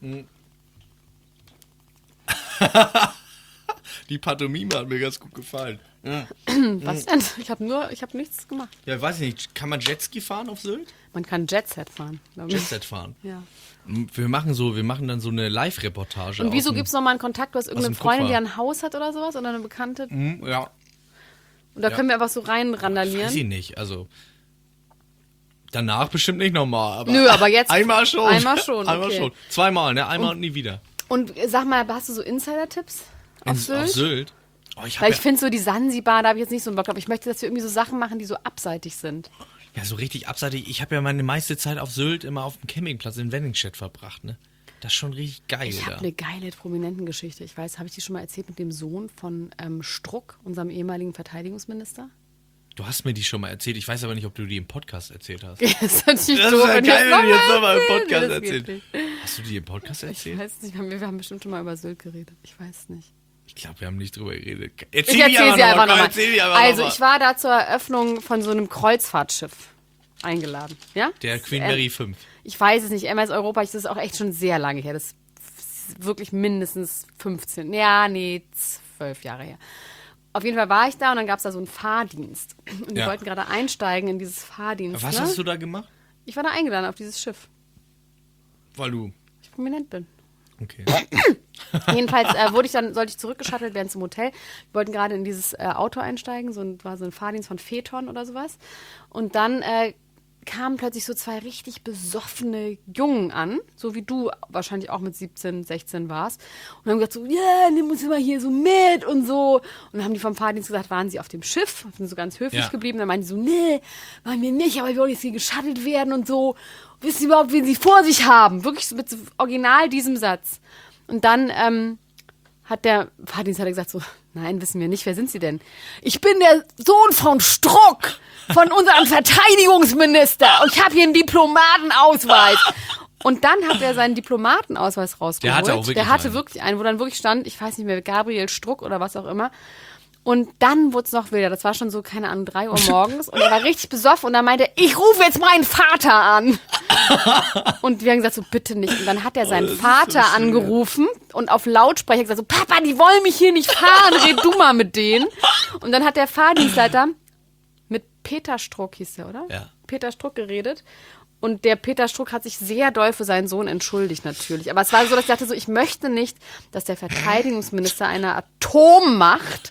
Die Pantomime hat mir ganz gut gefallen. Was denn? Ich habe nur, ich habe nichts gemacht. Ja, weiß ich nicht. Kann man Jetski fahren auf Sylt? Man kann Jetset fahren, glaube ich. Jetset fahren. Ja. Wir machen so, wir machen dann so eine Live-Reportage. Und wieso aus dem- gibt es nochmal einen Kontakt? Du hast irgendeine dem Freundin, die Kupfer. ein Haus hat oder sowas? Oder eine Bekannte? Hm, ja, Und da Ja. können wir einfach so weiß reinrandalieren. ich nicht. Also danach bestimmt nicht nochmal. Aber Nö, aber jetzt- einmal schon. einmal schon, Einmal okay. schon. Zweimal, ne? Einmal und nie wieder. Und äh, sag mal, hast du so Insider-Tipps auf In- Sylt? Auf Sylt. Oh, ich Weil habe ich finde so die Sansibar, da habe ich jetzt nicht so einen Bock drauf. Ich möchte, dass wir irgendwie so Sachen machen, die so abseitig sind. ja, ja so richtig abseitig. Ich habe ja meine meiste Zeit auf Sylt immer auf dem Campingplatz in Wenningstedt verbracht, ne? Das ist schon richtig geil Ich habe da. eine geile Prominentengeschichte. Ich weiß, habe ich die schon mal erzählt mit dem Sohn von ähm, Struck, unserem ehemaligen Verteidigungsminister? Du hast mir die schon mal erzählt. Ich weiß aber nicht, ob du die im Podcast erzählt hast. Das ist natürlich Das doof, ist ja wenn ich geil, das wenn du jetzt noch nochmal im erzähle. Podcast Das geht erzählst. nicht. Hast du die im Podcast Ich erzählt? weiß nicht, wir haben, wir haben bestimmt schon mal über Sylt geredet. Ich weiß nicht. Ich glaube, wir haben nicht drüber geredet. Ich erzähle sie einfach nochmal. Noch also, noch ich war da zur Eröffnung von so einem Kreuzfahrtschiff eingeladen. Ja? Der Queen äh, Mary fünf. Ich weiß es nicht. M S Europa, das ist auch echt schon sehr lange her. Das ist wirklich mindestens fünfzehn. Ja, nee, zwölf Jahre her. Auf jeden Fall war ich da und dann gab es da so einen Fahrdienst. Und die Ja. wollten gerade einsteigen in dieses Fahrdienst. Was ne? hast du da gemacht? Ich war da eingeladen auf dieses Schiff. Weil du... Ich prominent bin. Okay. Jedenfalls äh, wurde ich dann, sollte ich zurückgeschattelt werden zum Hotel. Wir wollten gerade in dieses äh, Auto einsteigen, so ein, war so ein Fahrdienst von Phaeton oder sowas. Und dann äh, kamen plötzlich so zwei richtig besoffene Jungen an, so wie du wahrscheinlich auch mit siebzehn, sechzehn warst. Und haben gesagt so, ja, yeah, nimm uns immer hier so mit und so. Und dann haben die vom Fahrdienst gesagt, waren sie auf dem Schiff, sind so ganz höflich Ja. geblieben. Dann meinten die so, nee, waren wir nicht, aber wir wollen jetzt hier geschattelt werden und so. Wissen Sie überhaupt, wen Sie vor sich haben? Wirklich so mit so original diesem Satz. Und dann ähm, hat der Fahrdienst hat er gesagt so, nein, wissen wir nicht, wer sind Sie denn? Ich bin der Sohn von Struck, von unserem Verteidigungsminister. Und ich habe hier einen Diplomatenausweis. Und dann hat er seinen Diplomatenausweis rausgeholt. Der hatte auch wirklich Der hatte einen. wirklich einen, wo dann wirklich stand, ich weiß nicht mehr, Gabriel Struck oder was auch immer. Und dann wurde es noch wilder. Das war schon so, keine Ahnung, drei Uhr morgens. Und er war richtig besoffen. Und dann meinte er, ich rufe jetzt meinen Vater an. Und wir haben gesagt, so bitte nicht. Und dann hat er seinen Vater angerufen und auf Lautsprecher gesagt, so Papa, die wollen mich hier nicht fahren. Red du mal mit denen. Und dann hat der Fahrdienstleiter mit Peter Struck, hieß der, oder? Ja. Peter Struck geredet. Und der Peter Struck hat sich sehr doll für seinen Sohn entschuldigt, natürlich. Aber es war so, dass ich dachte so, ich möchte nicht, dass der Verteidigungsminister einer Atommacht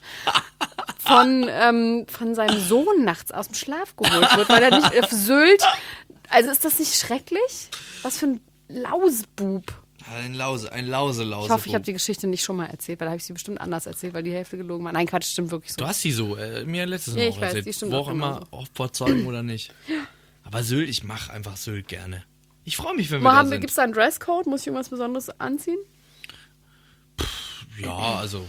von, ähm, von seinem Sohn nachts aus dem Schlaf geholt wird, weil er nicht auf Sylt... Also ist das nicht schrecklich? Was für ein Lausbub. Ein Lause, ein Lause-Lause. Ich hoffe, ich habe die Geschichte nicht schon mal erzählt, weil da habe ich sie bestimmt anders erzählt, weil die Hälfte gelogen war. Nein, Quatsch, stimmt wirklich so. Du hast die so, äh, mir letztes Mal Ja, auch ich weiß, erzählt. die stimmt Wo auch auch immer, genauso. auch vor Zeugen oder nicht. Aber Sylt, ich mache einfach Sylt gerne. Ich freue mich, wenn wir Mal da haben wir, sind. gibt's da einen Dresscode? Muss ich irgendwas Besonderes anziehen? Ja, also...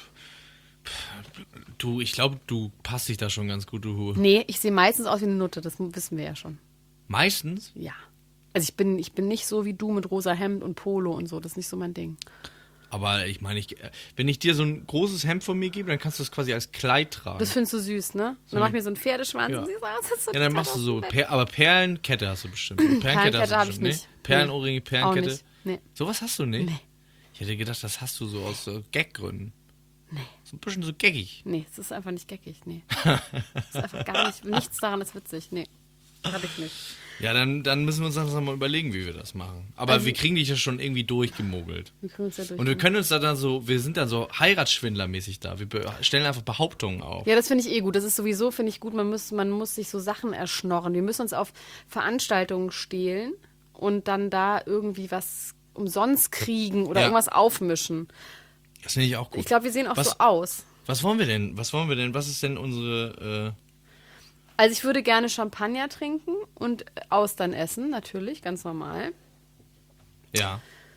Du, ich glaube, du passt dich da schon ganz gut, du. Nee, ich sehe meistens aus wie eine Nutte, das wissen wir ja schon. Meistens? Ja. Also ich bin, ich bin nicht so wie du mit rosa Hemd und Polo und so, das ist nicht so mein Ding. Aber ich meine, ich, wenn ich dir so ein großes Hemd von mir gebe, dann kannst du es quasi als Kleid tragen. Das findest du süß, ne? Dann mach ich mir so einen Pferdeschwanz Ja. und sie sagt, das ist so Ja, dann total machst du so, aus dem per, aber Perlenkette hast du bestimmt. Perlenkette Perlenkette hast du hab ich bestimmt, nicht. Nee? Perlenohrringe, Bett. Auch Perlenkette. nicht. Nee. Sowas hast du nicht? Nee. Ich hätte gedacht, das hast du so aus so Gaggründen. Nee. So ein bisschen so gaggig. Nee, es ist einfach nicht geckig, nee. Es ist einfach gar nicht, nichts daran ist witzig, nee. Hab ich nicht. Ja, dann, dann müssen wir uns langsam mal überlegen, wie wir das machen. Aber Also- wir kriegen dich ja schon irgendwie durchgemogelt. Wir können uns ja durch. Und wir können uns da dann so, wir sind dann so Heiratsschwindlermäßig da. Wir be- stellen einfach Behauptungen auf. Ja, das finde ich eh gut. Das ist sowieso, finde ich gut. Man muss, man muss sich so Sachen erschnorren. Wir müssen uns auf Veranstaltungen stehlen und dann da irgendwie was umsonst kriegen oder Ja. irgendwas aufmischen. Das finde ich auch gut. Ich glaube, wir sehen auch Was- so aus. Was wollen wir denn? Was wollen wir denn? Was ist denn unsere, Also ich würde gerne Champagner trinken und Austern essen, natürlich, ganz normal. äh, ja.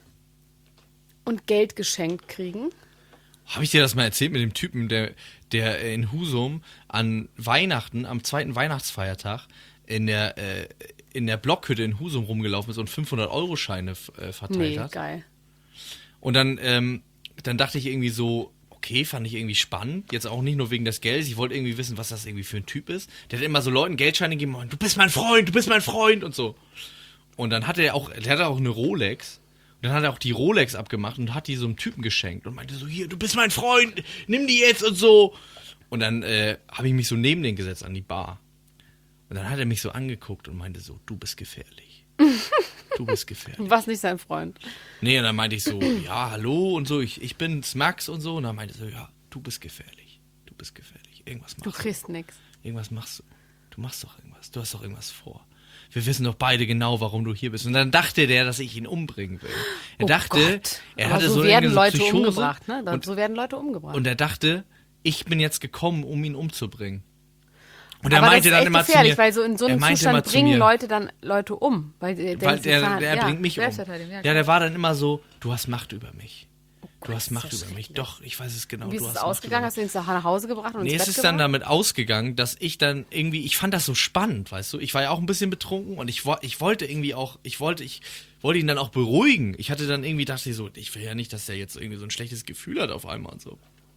Und Geld geschenkt kriegen. Habe ich dir das mal erzählt mit dem Typen, der, der in Husum an Weihnachten, am zweiten Weihnachtsfeiertag, in der, äh, in der Blockhütte in Husum rumgelaufen ist und fünfhundert-Euro-Scheine äh, verteilt Nee, hat? geil. Und dann, ähm, dann dachte ich irgendwie so, okay, fand ich irgendwie spannant. Jetzt auch nicht nur wegen des Geldes. Ich wollte irgendwie wissen, was das irgendwie für ein Typ ist. Der hat immer so Leuten Geldscheine gegeben und du bist mein Freund, du bist mein Freund und so. Und dann hatte er auch, der hatte auch eine Rolex. Und dann hat er auch die Rolex abgemacht und hat die so einem Typen geschenkt und meinte so, hier, du bist mein Freund, nimm die jetzt und so. Und dann äh, habe ich mich so neben den gesetzt an die Bar. Und dann hat er mich so angeguckt und meinte so, du bist gefährlich. Du bist gefährlich. Du warst nicht sein Freund. Nee, und dann meinte ich so, ja, hallo und so, ich, ich bin's Max und so. Und dann meinte er so, ja, du bist gefährlich. Du bist gefährlich. Irgendwas Du machst du. kriegst nix. Irgendwas machst du. Du machst doch irgendwas. Du hast doch irgendwas vor. Wir wissen doch beide genau, warum du hier bist. Und dann dachte der, dass ich ihn umbringen will. Er Oh dachte, Gott. er Aber hatte so so werden eine so Leute Psychose. umgebracht, ne? Und, So werden Leute umgebracht. und er dachte, ich bin jetzt gekommen, um ihn umzubringen. Und er Aber meinte das ist dann echt immer zu gefährlich, mir, weil so in so er einem meinte immer Zustand zu bringen mir, Leute dann Leute um. Weil, der, weil sie der, fahren- der ja, bringt mich um. Selbstverteidigung, ja, Ja, klar. der war dann immer so, du hast Macht über mich. Oh Du hast das ist Macht ja über mich. schrecklich. Doch, ich weiß es genau. Wie du ist es hast Macht ausgegangen? über Hast du ihn nach Hause gebracht und Nee, ins es Bett ist dann gebracht? damit ausgegangen, dass ich dann irgendwie, ich fand das so spannend, weißt du? Ich war ja auch ein bisschen betrunken und ich, wo- ich wollte irgendwie auch, ich wollte, ich wollte ihn dann auch beruhigen. Ich hatte dann irgendwie, dachte ich so, ich will ja nicht, dass der jetzt irgendwie so ein schlechtes Gefühl hat auf einmal und so.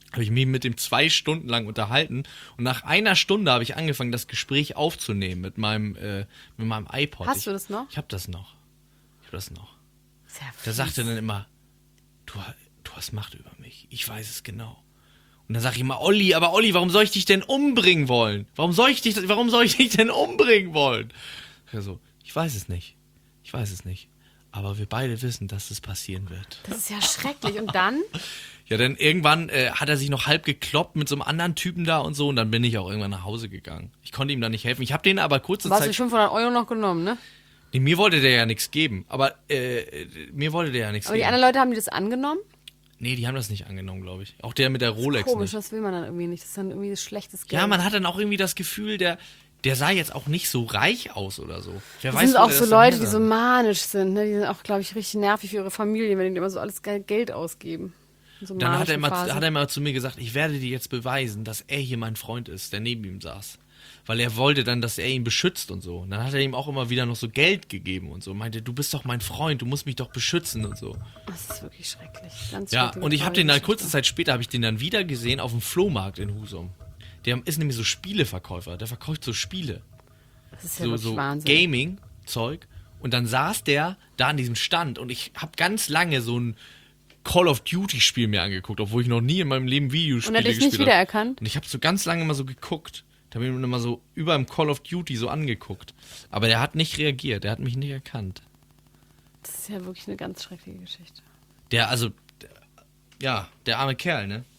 habe ich mich mit dem zwei Stunden lang unterhalten und nach einer Stunde habe ich angefangen, das Gespräch aufzunehmen mit meinem, äh, mit meinem iPod. Hast ich, du das noch? Ich habe das noch. Ich habe das noch. Sehr Der sagte dann immer, du, du hast Macht über mich. Ich weiß es genau. Und dann sage ich immer, Olli, aber Olli, warum soll ich dich denn umbringen wollen? Warum soll ich dich, warum soll ich dich denn umbringen wollen? Ich so, ich weiß es nicht. Ich weiß es nicht. Aber wir beide wissen, dass es passieren wird. Das ist ja schrecklich. Und dann? Ja, dann irgendwann äh, hat er sich noch halb gekloppt mit so einem anderen Typen da und so und dann bin ich auch irgendwann nach Hause gegangen. Ich konnte ihm da nicht helfen. Ich habe den aber kurze Hast Zeit... du fünfhundert Euro noch genommen, ne? Nee, mir wollte der ja nichts geben, aber äh, mir wollte der ja nichts Aber die geben. anderen Leute haben die das angenommen? Nee, die haben das nicht angenommen, glaube ich. Auch der mit der Rolex Komisch, nicht. das will man dann irgendwie nicht. Das ist dann irgendwie das schlechtes Geld. Ja, man hat dann auch irgendwie das Gefühl, der, der sah jetzt auch nicht so reich aus oder so. Wer das weiß, sind wo auch der so das denn Leute, die her so hat. manisch sind. Ne? Die sind auch, glaube ich, richtig nervig für ihre Familie, wenn die immer so alles Ge- Geld ausgeben. In so Dann hat er, manischen mal, Phasen. hat er mal zu mir gesagt, ich werde dir jetzt beweisen, dass er hier mein Freund ist, der neben ihm saß. Weil er wollte dann, dass er ihn beschützt und so. Und dann hat er ihm auch immer wieder noch so Geld gegeben und so. Meinte, du bist doch mein Freund, du musst mich doch beschützen und so. Das ist wirklich schrecklich. Ganz Ja, schreckliche und ich habe den dann Geschichte. kurze Zeit später, habe ich den dann wieder gesehen auf dem Flohmarkt in Husum. Der ist nämlich so Spieleverkäufer, der verkauft so Spiele. Das ist ja So, wirklich so Wahnsinn. Gaming-Zeug. Und dann saß der da an diesem Stand und ich habe ganz lange so ein Call of Duty-Spiel mir angeguckt, obwohl ich noch nie in meinem Leben Videospiele Und er hat dich gespielt nicht habe. wiedererkannt? Und ich habe so ganz lange mal so geguckt. Da habe ich ihn immer so über dem Call of Duty so angeguckt. Aber der hat nicht reagiert, der hat mich nicht erkannt. Das ist ja wirklich eine ganz schreckliche Geschichte. Der, also, der, ja, der arme Kerl, ne?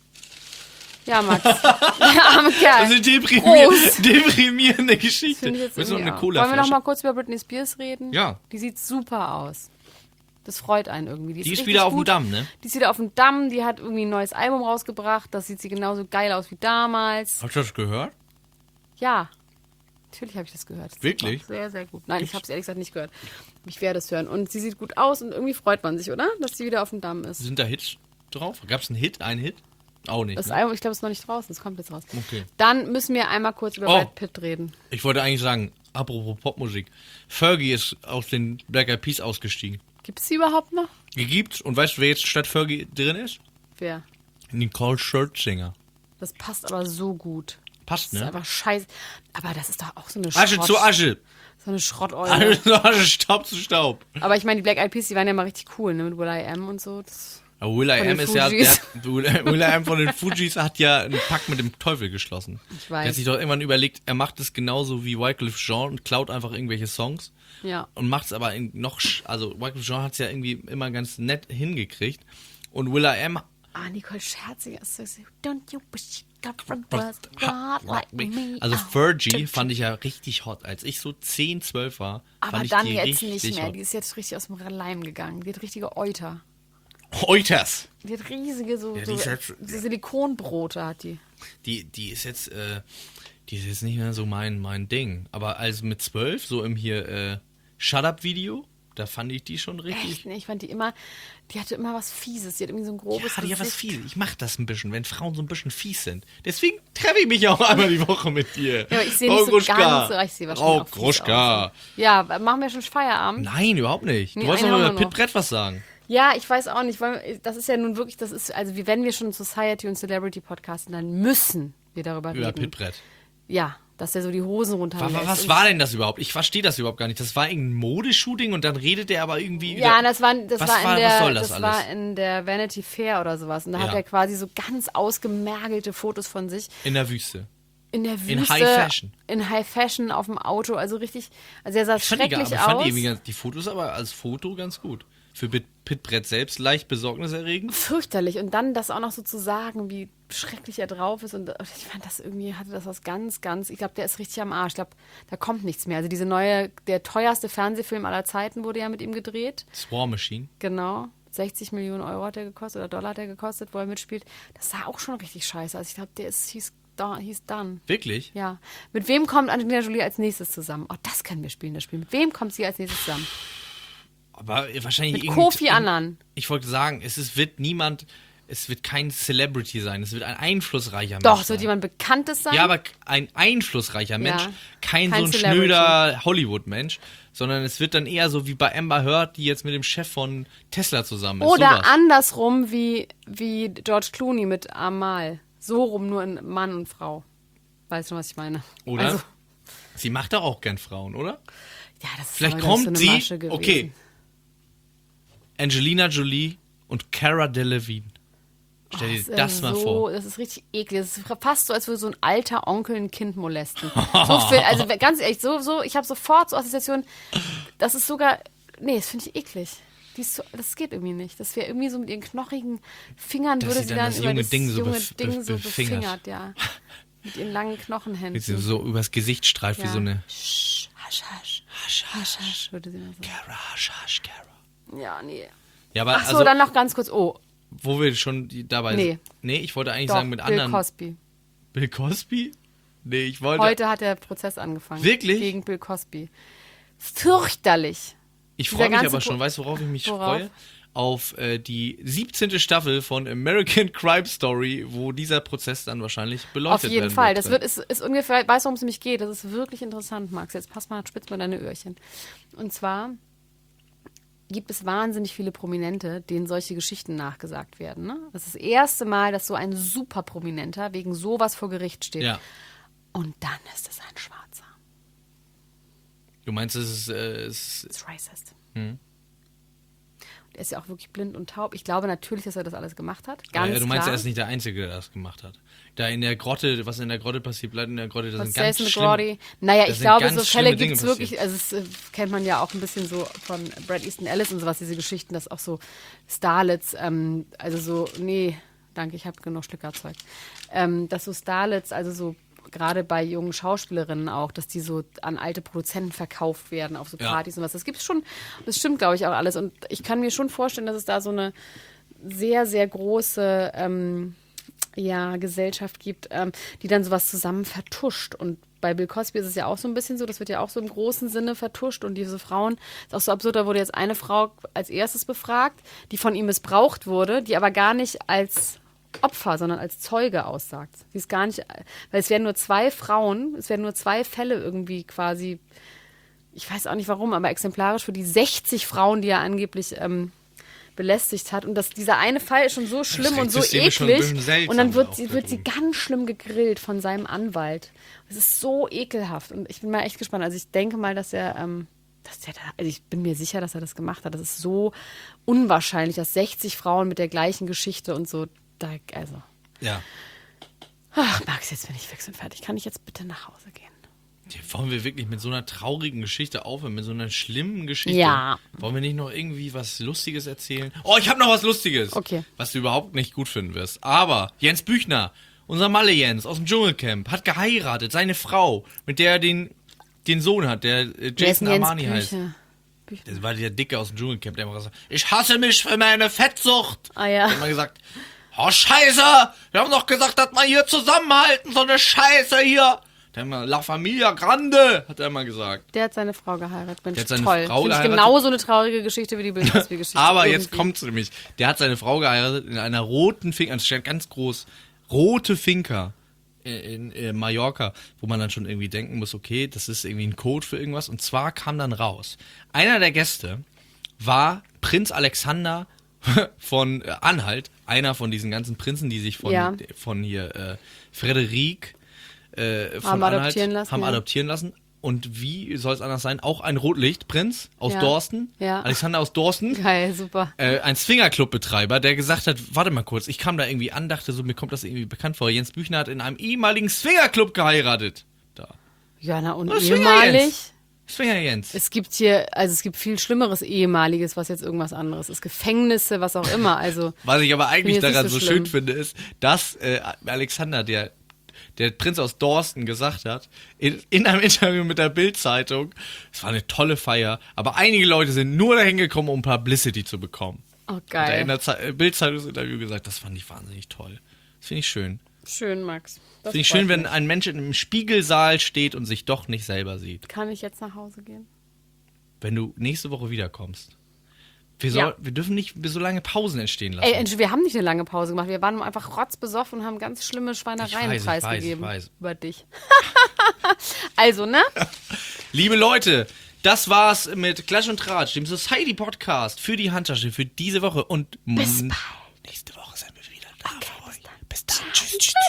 Ja, Max. Der arme Kerl. Also deprimier Groß. deprimierende Das Geschichte. finde ich jetzt Willst du noch irgendwie eine auch. Cola Wollen wir noch mal kurz über Britney Spears reden? Ja. Die sieht super aus. Das freut einen irgendwie. Die ist richtig wieder auf dem gut. Damm, ne? Die ist wieder auf dem Damm. Die hat irgendwie ein neues Album rausgebracht. Das sieht sie genauso geil aus wie damals. Hast du das gehört? Ja. Natürlich habe ich das gehört. Das ist Wirklich? super. Sehr, sehr gut. Nein, ich habe es ehrlich gesagt nicht gehört. Ich werde es hören. Und sie sieht gut aus und irgendwie freut man sich, oder? Dass sie wieder auf dem Damm ist. Sind da Hits drauf? Gab es einen Hit? Einen Hit? Auch nicht. Das Ne? Album, ich glaube, es ist noch nicht draußen. Es kommt jetzt raus. Okay. Dann müssen wir einmal kurz über Oh. Brad Pitt reden. Ich wollte eigentlich sagen, apropos Popmusik. Fergie ist aus den Black Eyed Peas ausgestiegen. Gibt es sie überhaupt noch? Die gibt's. Und weißt du, wer jetzt statt Fergie drin ist? Wer? Nicole Scherzinger. Das passt aber so gut. Passt, Das ist ne? einfach scheiße. Aber das ist doch auch so eine Asche Schrott, zu Asche. So eine Schrotteule. Asche zu Asche, Staub zu Staub. Aber ich meine, die Black Eyed Peas, die waren ja mal richtig cool, ne? Mit Will.i.am und so. Das, Aber Will I Von Am den ist ja, der Fugees. hat, Will Will I Am von den Fugees hat ja einen Pakt mit dem Teufel geschlossen. Ich weiß. Er hat sich doch irgendwann überlegt, er macht es genauso wie Wycliffe Jean und klaut einfach irgendwelche Songs ja. und macht es aber in noch, sch- also Wycliffe Jean hat es ja irgendwie immer ganz nett hingekriegt und Will I Am Ah, Nicole Scherzinger ist so, so don't you wish you got from was God like me. also Oh, Fergie tschüss. fand ich ja richtig hot. Als ich so zehn, zwölf war, Aber fand ich dann die jetzt richtig nicht mehr. hot. Die ist jetzt richtig aus dem Leim gegangen. Die hat richtige Euter. Euters! Die hat riesige, so, Ja, die so, ist jetzt- so Silikonbrote hat die. Die, die ist jetzt, äh, die ist jetzt nicht mehr so mein, mein Ding. Aber als mit zwölf, so im hier, äh, Shut-Up-Video, da fand ich die schon richtig. Echt, ne? Ich fand die immer, die hatte immer was Fieses. Die hat irgendwie so ein grobes Ja, die hat was Gesicht. fies. Ich mach das ein bisschen, wenn Frauen so ein bisschen fies sind. Deswegen treffe ich mich ja auch einmal die Woche mit dir. Ja, aber ich sehe Frau nicht so Gruschka. ganz so. Ich sehe wahrscheinlich Frau auch fies Gruschka. aus. Ja, machen wir schon Feierabend? Nein, überhaupt nicht. Du Nee, wolltest einen noch haben über wir noch. Pit Brett was sagen. Ja, ich weiß auch nicht, weil das ist ja nun wirklich, das ist, also wie wenn wir schon Society und Celebrity podcasten, dann müssen wir darüber Über reden. Pit Brett. Ja, dass der so die Hosen Was, runterlässt. was Und- war denn das überhaupt? Ich verstehe das überhaupt gar nicht. Das war irgendein Modeshooting und dann redet er aber irgendwie Ja, über- das war, das Was war in war- der, was soll das das war alles? in der Vanity Fair oder sowas. Und da hat Ja. er quasi so ganz ausgemergelte Fotos von sich in der Wüste. in der Wüste. In High Fashion. In High Fashion auf dem Auto, also richtig, also er sah Ich fand, die, gar- schrecklich aber ich fand aus. die, irgendwie ganz- die Fotos aber als Foto ganz gut. Für Pit, Pit Brett selbst leicht besorgniserregend. Fürchterlich. Und dann das auch noch so zu sagen, wie schrecklich er drauf ist. Und ich fand das irgendwie, hatte das was ganz, ganz, ich glaube, der ist richtig am Arsch. Ich glaube, da kommt nichts mehr. Also diese neue, der teuerste Fernsehfilm aller Zeiten wurde ja mit ihm gedreht. War Machine. Genau. sechzig Millionen Euro hat er gekostet oder Dollar hat er gekostet, wo er mitspielt. Das sah auch schon richtig scheiße aus. Ich glaube, der ist, hieß, da, hieß done. Wirklich? Ja. Mit wem kommt Angelina Jolie als nächstes zusammen? Oh, das können wir spielen, das Spiel. Mit wem kommt sie als nächstes zusammen? Aber wahrscheinlich Mit irgend- Kofi irgend- Annan. Ich wollte sagen, es ist, wird niemand es wird kein Celebrity sein, es wird ein einflussreicher Doch, Mensch es wird sein. jemand Bekanntes sein. Ja, aber ein einflussreicher Mensch, Ja. kein, Kein so ein Celebrity. schnöder Hollywood-Mensch, sondern es wird dann eher so wie bei Amber Heard, die jetzt mit dem Chef von Tesla zusammen ist. Oder sowas. andersrum wie, wie George Clooney mit Amal. So rum, nur in Mann und Frau. Weißt du, was ich meine? Oder? Also, Sie macht doch auch gern Frauen, oder? ja, das ist Vielleicht aber kommt so eine sie, Masche gewesen. okay, Angelina Jolie und Cara Delevingne. Stell dir Oh, das ist mal so, vor. Das ist richtig eklig. Das ist fast so, als würde so ein alter Onkel ein Kind molesten. So viel, also ganz ehrlich, so, so, ich habe sofort so Assoziationen. Das ist sogar, nee, das finde ich eklig. Die ist so, das geht irgendwie nicht. Das wäre irgendwie so mit ihren knochigen Fingern, Dass würde sie sie dann dann das über junge das Ding so junge bef- Ding bef- so befingert. befingert, ja. Mit ihren langen Knochenhänden. Jetzt so übers Gesicht streift wie Ja. so eine Sch, hasch, hasch, Hasch, hasch, hasch, würde sie dann sagen. Cara, Hasch, Hasch, Cara. Ja, nee. Ja, aber Ach so, also, dann noch ganz kurz, oh, wo wir schon die, dabei Nee. sind. Nee, ich wollte eigentlich doch, sagen mit Bill anderen. Cosby. Bill Cosby? Nee, ich wollte. Heute hat der Prozess angefangen. Wirklich? Gegen Bill Cosby. Fürchterlich. ich dieser freue mich ganze aber Pro- schon, weißt du, worauf ich mich Worauf? freue? Auf äh, die siebzehnte Staffel von American Crime Story, wo dieser Prozess dann wahrscheinlich Auf beleuchtet jeden werden Fall. wird. Das wird, ist, ist ungefähr, weißt du, worum es nämlich geht? Das ist wirklich interessant, Max. Jetzt pass mal, spitz mal deine Öhrchen. Und zwar gibt es wahnsinnig viele Prominente, denen solche Geschichten nachgesagt werden. Ne? Das ist das erste Mal, dass so ein super Prominenter wegen sowas vor Gericht steht. Ja. Und dann ist es ein Schwarzer. Du meinst, es ist, äh, es Das ist racist. Hm. Und er ist ja auch wirklich blind und taub. Ich glaube natürlich, dass er das alles gemacht hat. Ganz ja, du meinst, klar. er ist nicht der Einzige, der das gemacht hat. Da in der Grotte, was in der Grotte passiert, bleibt in der Grotte, das Was sind ganz Jason schlimm. McGrady. Naja, da ich sind glaube, ganz so schlimme Fälle Dinge gibt es wirklich, passiert. also es äh, kennt man ja auch ein bisschen so von Brad Easton Ellis und sowas, diese Geschichten, dass auch so Starlets, ähm, also so, nee, danke, ich habe genug Schlickerzeug, ähm, dass so Starlets, also so gerade bei jungen Schauspielerinnen auch, dass die so an alte Produzenten verkauft werden auf so Ja. Partys und was. Das gibt's schon, das stimmt, glaube ich, auch alles. Und ich kann mir schon vorstellen, dass es da so eine sehr, sehr große ähm, ja, Gesellschaft gibt, ähm, die dann sowas zusammen vertuscht. Und bei Bill Cosby ist es ja auch so ein bisschen so, das wird ja auch so im großen Sinne vertuscht. Und diese Frauen, ist auch so absurd, da wurde jetzt eine Frau als erstes befragt, die von ihm missbraucht wurde, die aber gar nicht als Opfer, sondern als Zeuge aussagt. Sie ist gar nicht, weil es werden nur zwei Frauen, es werden nur zwei Fälle irgendwie quasi, ich weiß auch nicht warum, aber exemplarisch für die sechzig Frauen, die er angeblich ähm, belästigt hat. Und dass dieser eine Fall ist schon so schlimm und so Rechtssystem ist schon ein eklig. bisschen seltsam Und dann wird auch sie, da wird sie drüben. ganz schlimm gegrillt von seinem Anwalt. Es ist so ekelhaft. Und ich bin mal echt gespannt. Also ich denke mal, dass er, ähm, dass der da, also ich bin mir sicher, dass er das gemacht hat. Das ist so unwahrscheinlich, dass sechzig Frauen mit der gleichen Geschichte und so, da, also. Ja. Ach, Max, jetzt bin ich fix und fertig. Kann ich jetzt bitte nach Hause gehen? Wollen wir wirklich mit so einer traurigen Geschichte aufhören, mit so einer schlimmen Geschichte? Ja. Wollen wir nicht noch irgendwie was Lustiges erzählen? Oh, ich habe noch was Lustiges. Okay. Was du überhaupt nicht gut finden wirst. Aber Jens Büchner, unser Malle Jens aus dem Dschungelcamp, hat geheiratet. Seine Frau, mit der er den, den Sohn hat, der äh, Wer ist Jason denn Jens Armani heißt. Bücher? Bücher? Das war der Dicke aus dem Dschungelcamp, der immer gesagt hat, ich hasse mich für meine Fettsucht. Ah ja. Der hat immer gesagt, oh Scheiße, wir haben doch gesagt, dass man hier zusammenhalten, so eine Scheiße hier. Der hat immer, La Familia Grande, hat er immer gesagt. Der hat seine Frau geheiratet. Mensch, Der hat seine toll. Frau Finde ich geheiratet. genauso eine traurige Geschichte wie die Bill Cosby-Geschichte. Aber jetzt Irgendwie. kommt's nämlich. Der hat seine Frau geheiratet in einer roten Finca, es steht ganz groß, rote Finca in, in, in Mallorca, wo man dann schon irgendwie denken muss, okay, das ist irgendwie ein Code für irgendwas. Und zwar kam dann raus, einer der Gäste war Prinz Alexander von äh, Anhalt, einer von diesen ganzen Prinzen, die sich von, Ja. von hier äh, Frederik äh, von Haben Anhalt adoptieren lassen, haben ja. adoptieren lassen. Und wie soll es anders sein? Auch ein Rotlichtprinz aus Ja. Dorsten, Ja. Alexander aus Dorsten, Geil, super. äh, ein Swingerclub-Betreiber, der gesagt hat, warte mal kurz, ich kam da irgendwie an, dachte so, mir kommt das irgendwie bekannt vor. Jens Büchner hat in einem ehemaligen Swingerclub geheiratet. Da. Ja, na und Was Swinger ehemalig. Jens? Swinger Jens. Es gibt hier, also es gibt viel Schlimmeres ehemaliges, was jetzt irgendwas anderes ist. Gefängnisse, was auch immer. Also Was ich aber eigentlich jetzt nicht daran so so schlimm. schön finde, ist, dass äh, Alexander, der der Prinz aus Dorsten, gesagt hat, in, in einem Interview mit der Bild-Zeitung, es war eine tolle Feier, aber einige Leute sind nur dahin gekommen, um Publicity zu bekommen. oh Hat er geil. in der Ze- äh, Bild-Zeitungsinterview gesagt, das fand ich wahnsinnig toll. Das finde ich schön. Schön, Max. Das Finde ich freut schön, wenn mich. ein Mensch in einem Spiegelsaal steht und sich doch nicht selber sieht. Kann ich jetzt nach Hause gehen? Wenn du nächste Woche wiederkommst Wir, soll, Ja. wir dürfen nicht so lange Pausen entstehen lassen. Ey, Entsch- wir haben nicht eine lange Pause gemacht. Wir waren einfach rotzbesoffen und haben ganz schlimme Schweinereien Ich weiß, ich weiß, preisgegeben. ich weiß. Über dich. Also, ne? Liebe Leute, das war's mit Klatsch und Tratsch, dem Society Podcast für die Handtasche für diese Woche. Und Bis m- bald. nächste Woche sind wir wieder da Okay, für bis euch. dann. Bis dann. Tschüss, tschüss, tschüss.